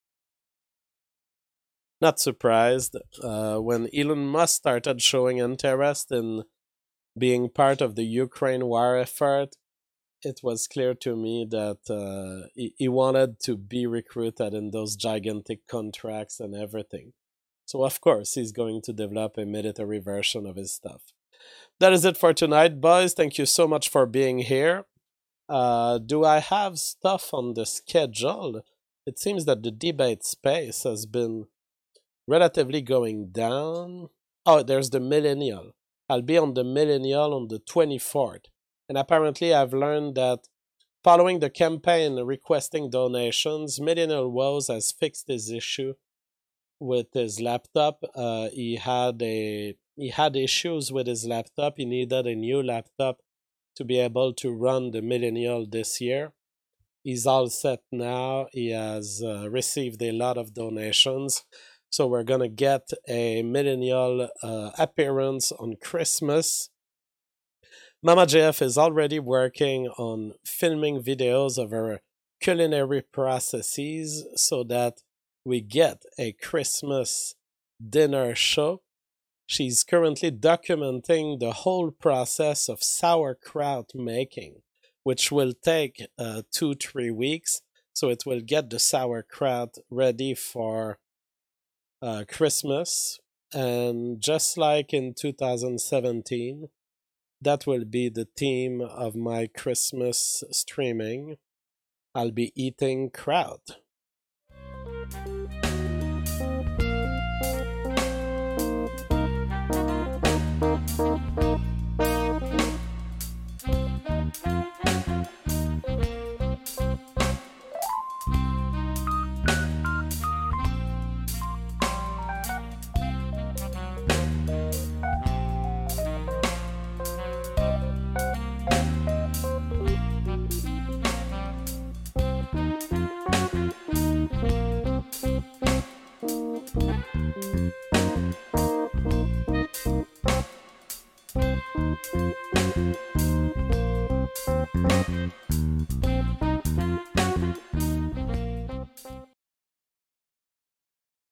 Not surprised. Uh, when Elon Musk started showing interest in being part of the Ukraine war effort, it was clear to me that uh, he, he wanted to be recruited in those gigantic contracts and everything. So of course he's going to develop a military version of his stuff. That is it for tonight, boys. Thank you so much for being here. Uh, do I have stuff on the schedule? It seems that the debate space has been relatively going down. Oh, there's the Millennial. I'll be on the Millennial on the twenty-fourth. And apparently I've learned that following the campaign requesting donations, Millennial Woes has fixed his issue with his laptop. Uh, he had a he had issues with his laptop. He needed a new laptop to be able to run the Millennial this year. He's all set now. He has uh, received a lot of donations. So we're going to get a Millennial uh, appearance on Christmas. Mama J F is already working on filming videos of her culinary processes so that we get a Christmas dinner show. She's currently documenting the whole process of sauerkraut making, which will take uh, two, three weeks. So it will get the sauerkraut ready for uh, Christmas. And just like in two thousand seventeen, that will be the theme of my Christmas streaming. I'll be eating kraut. Thank you.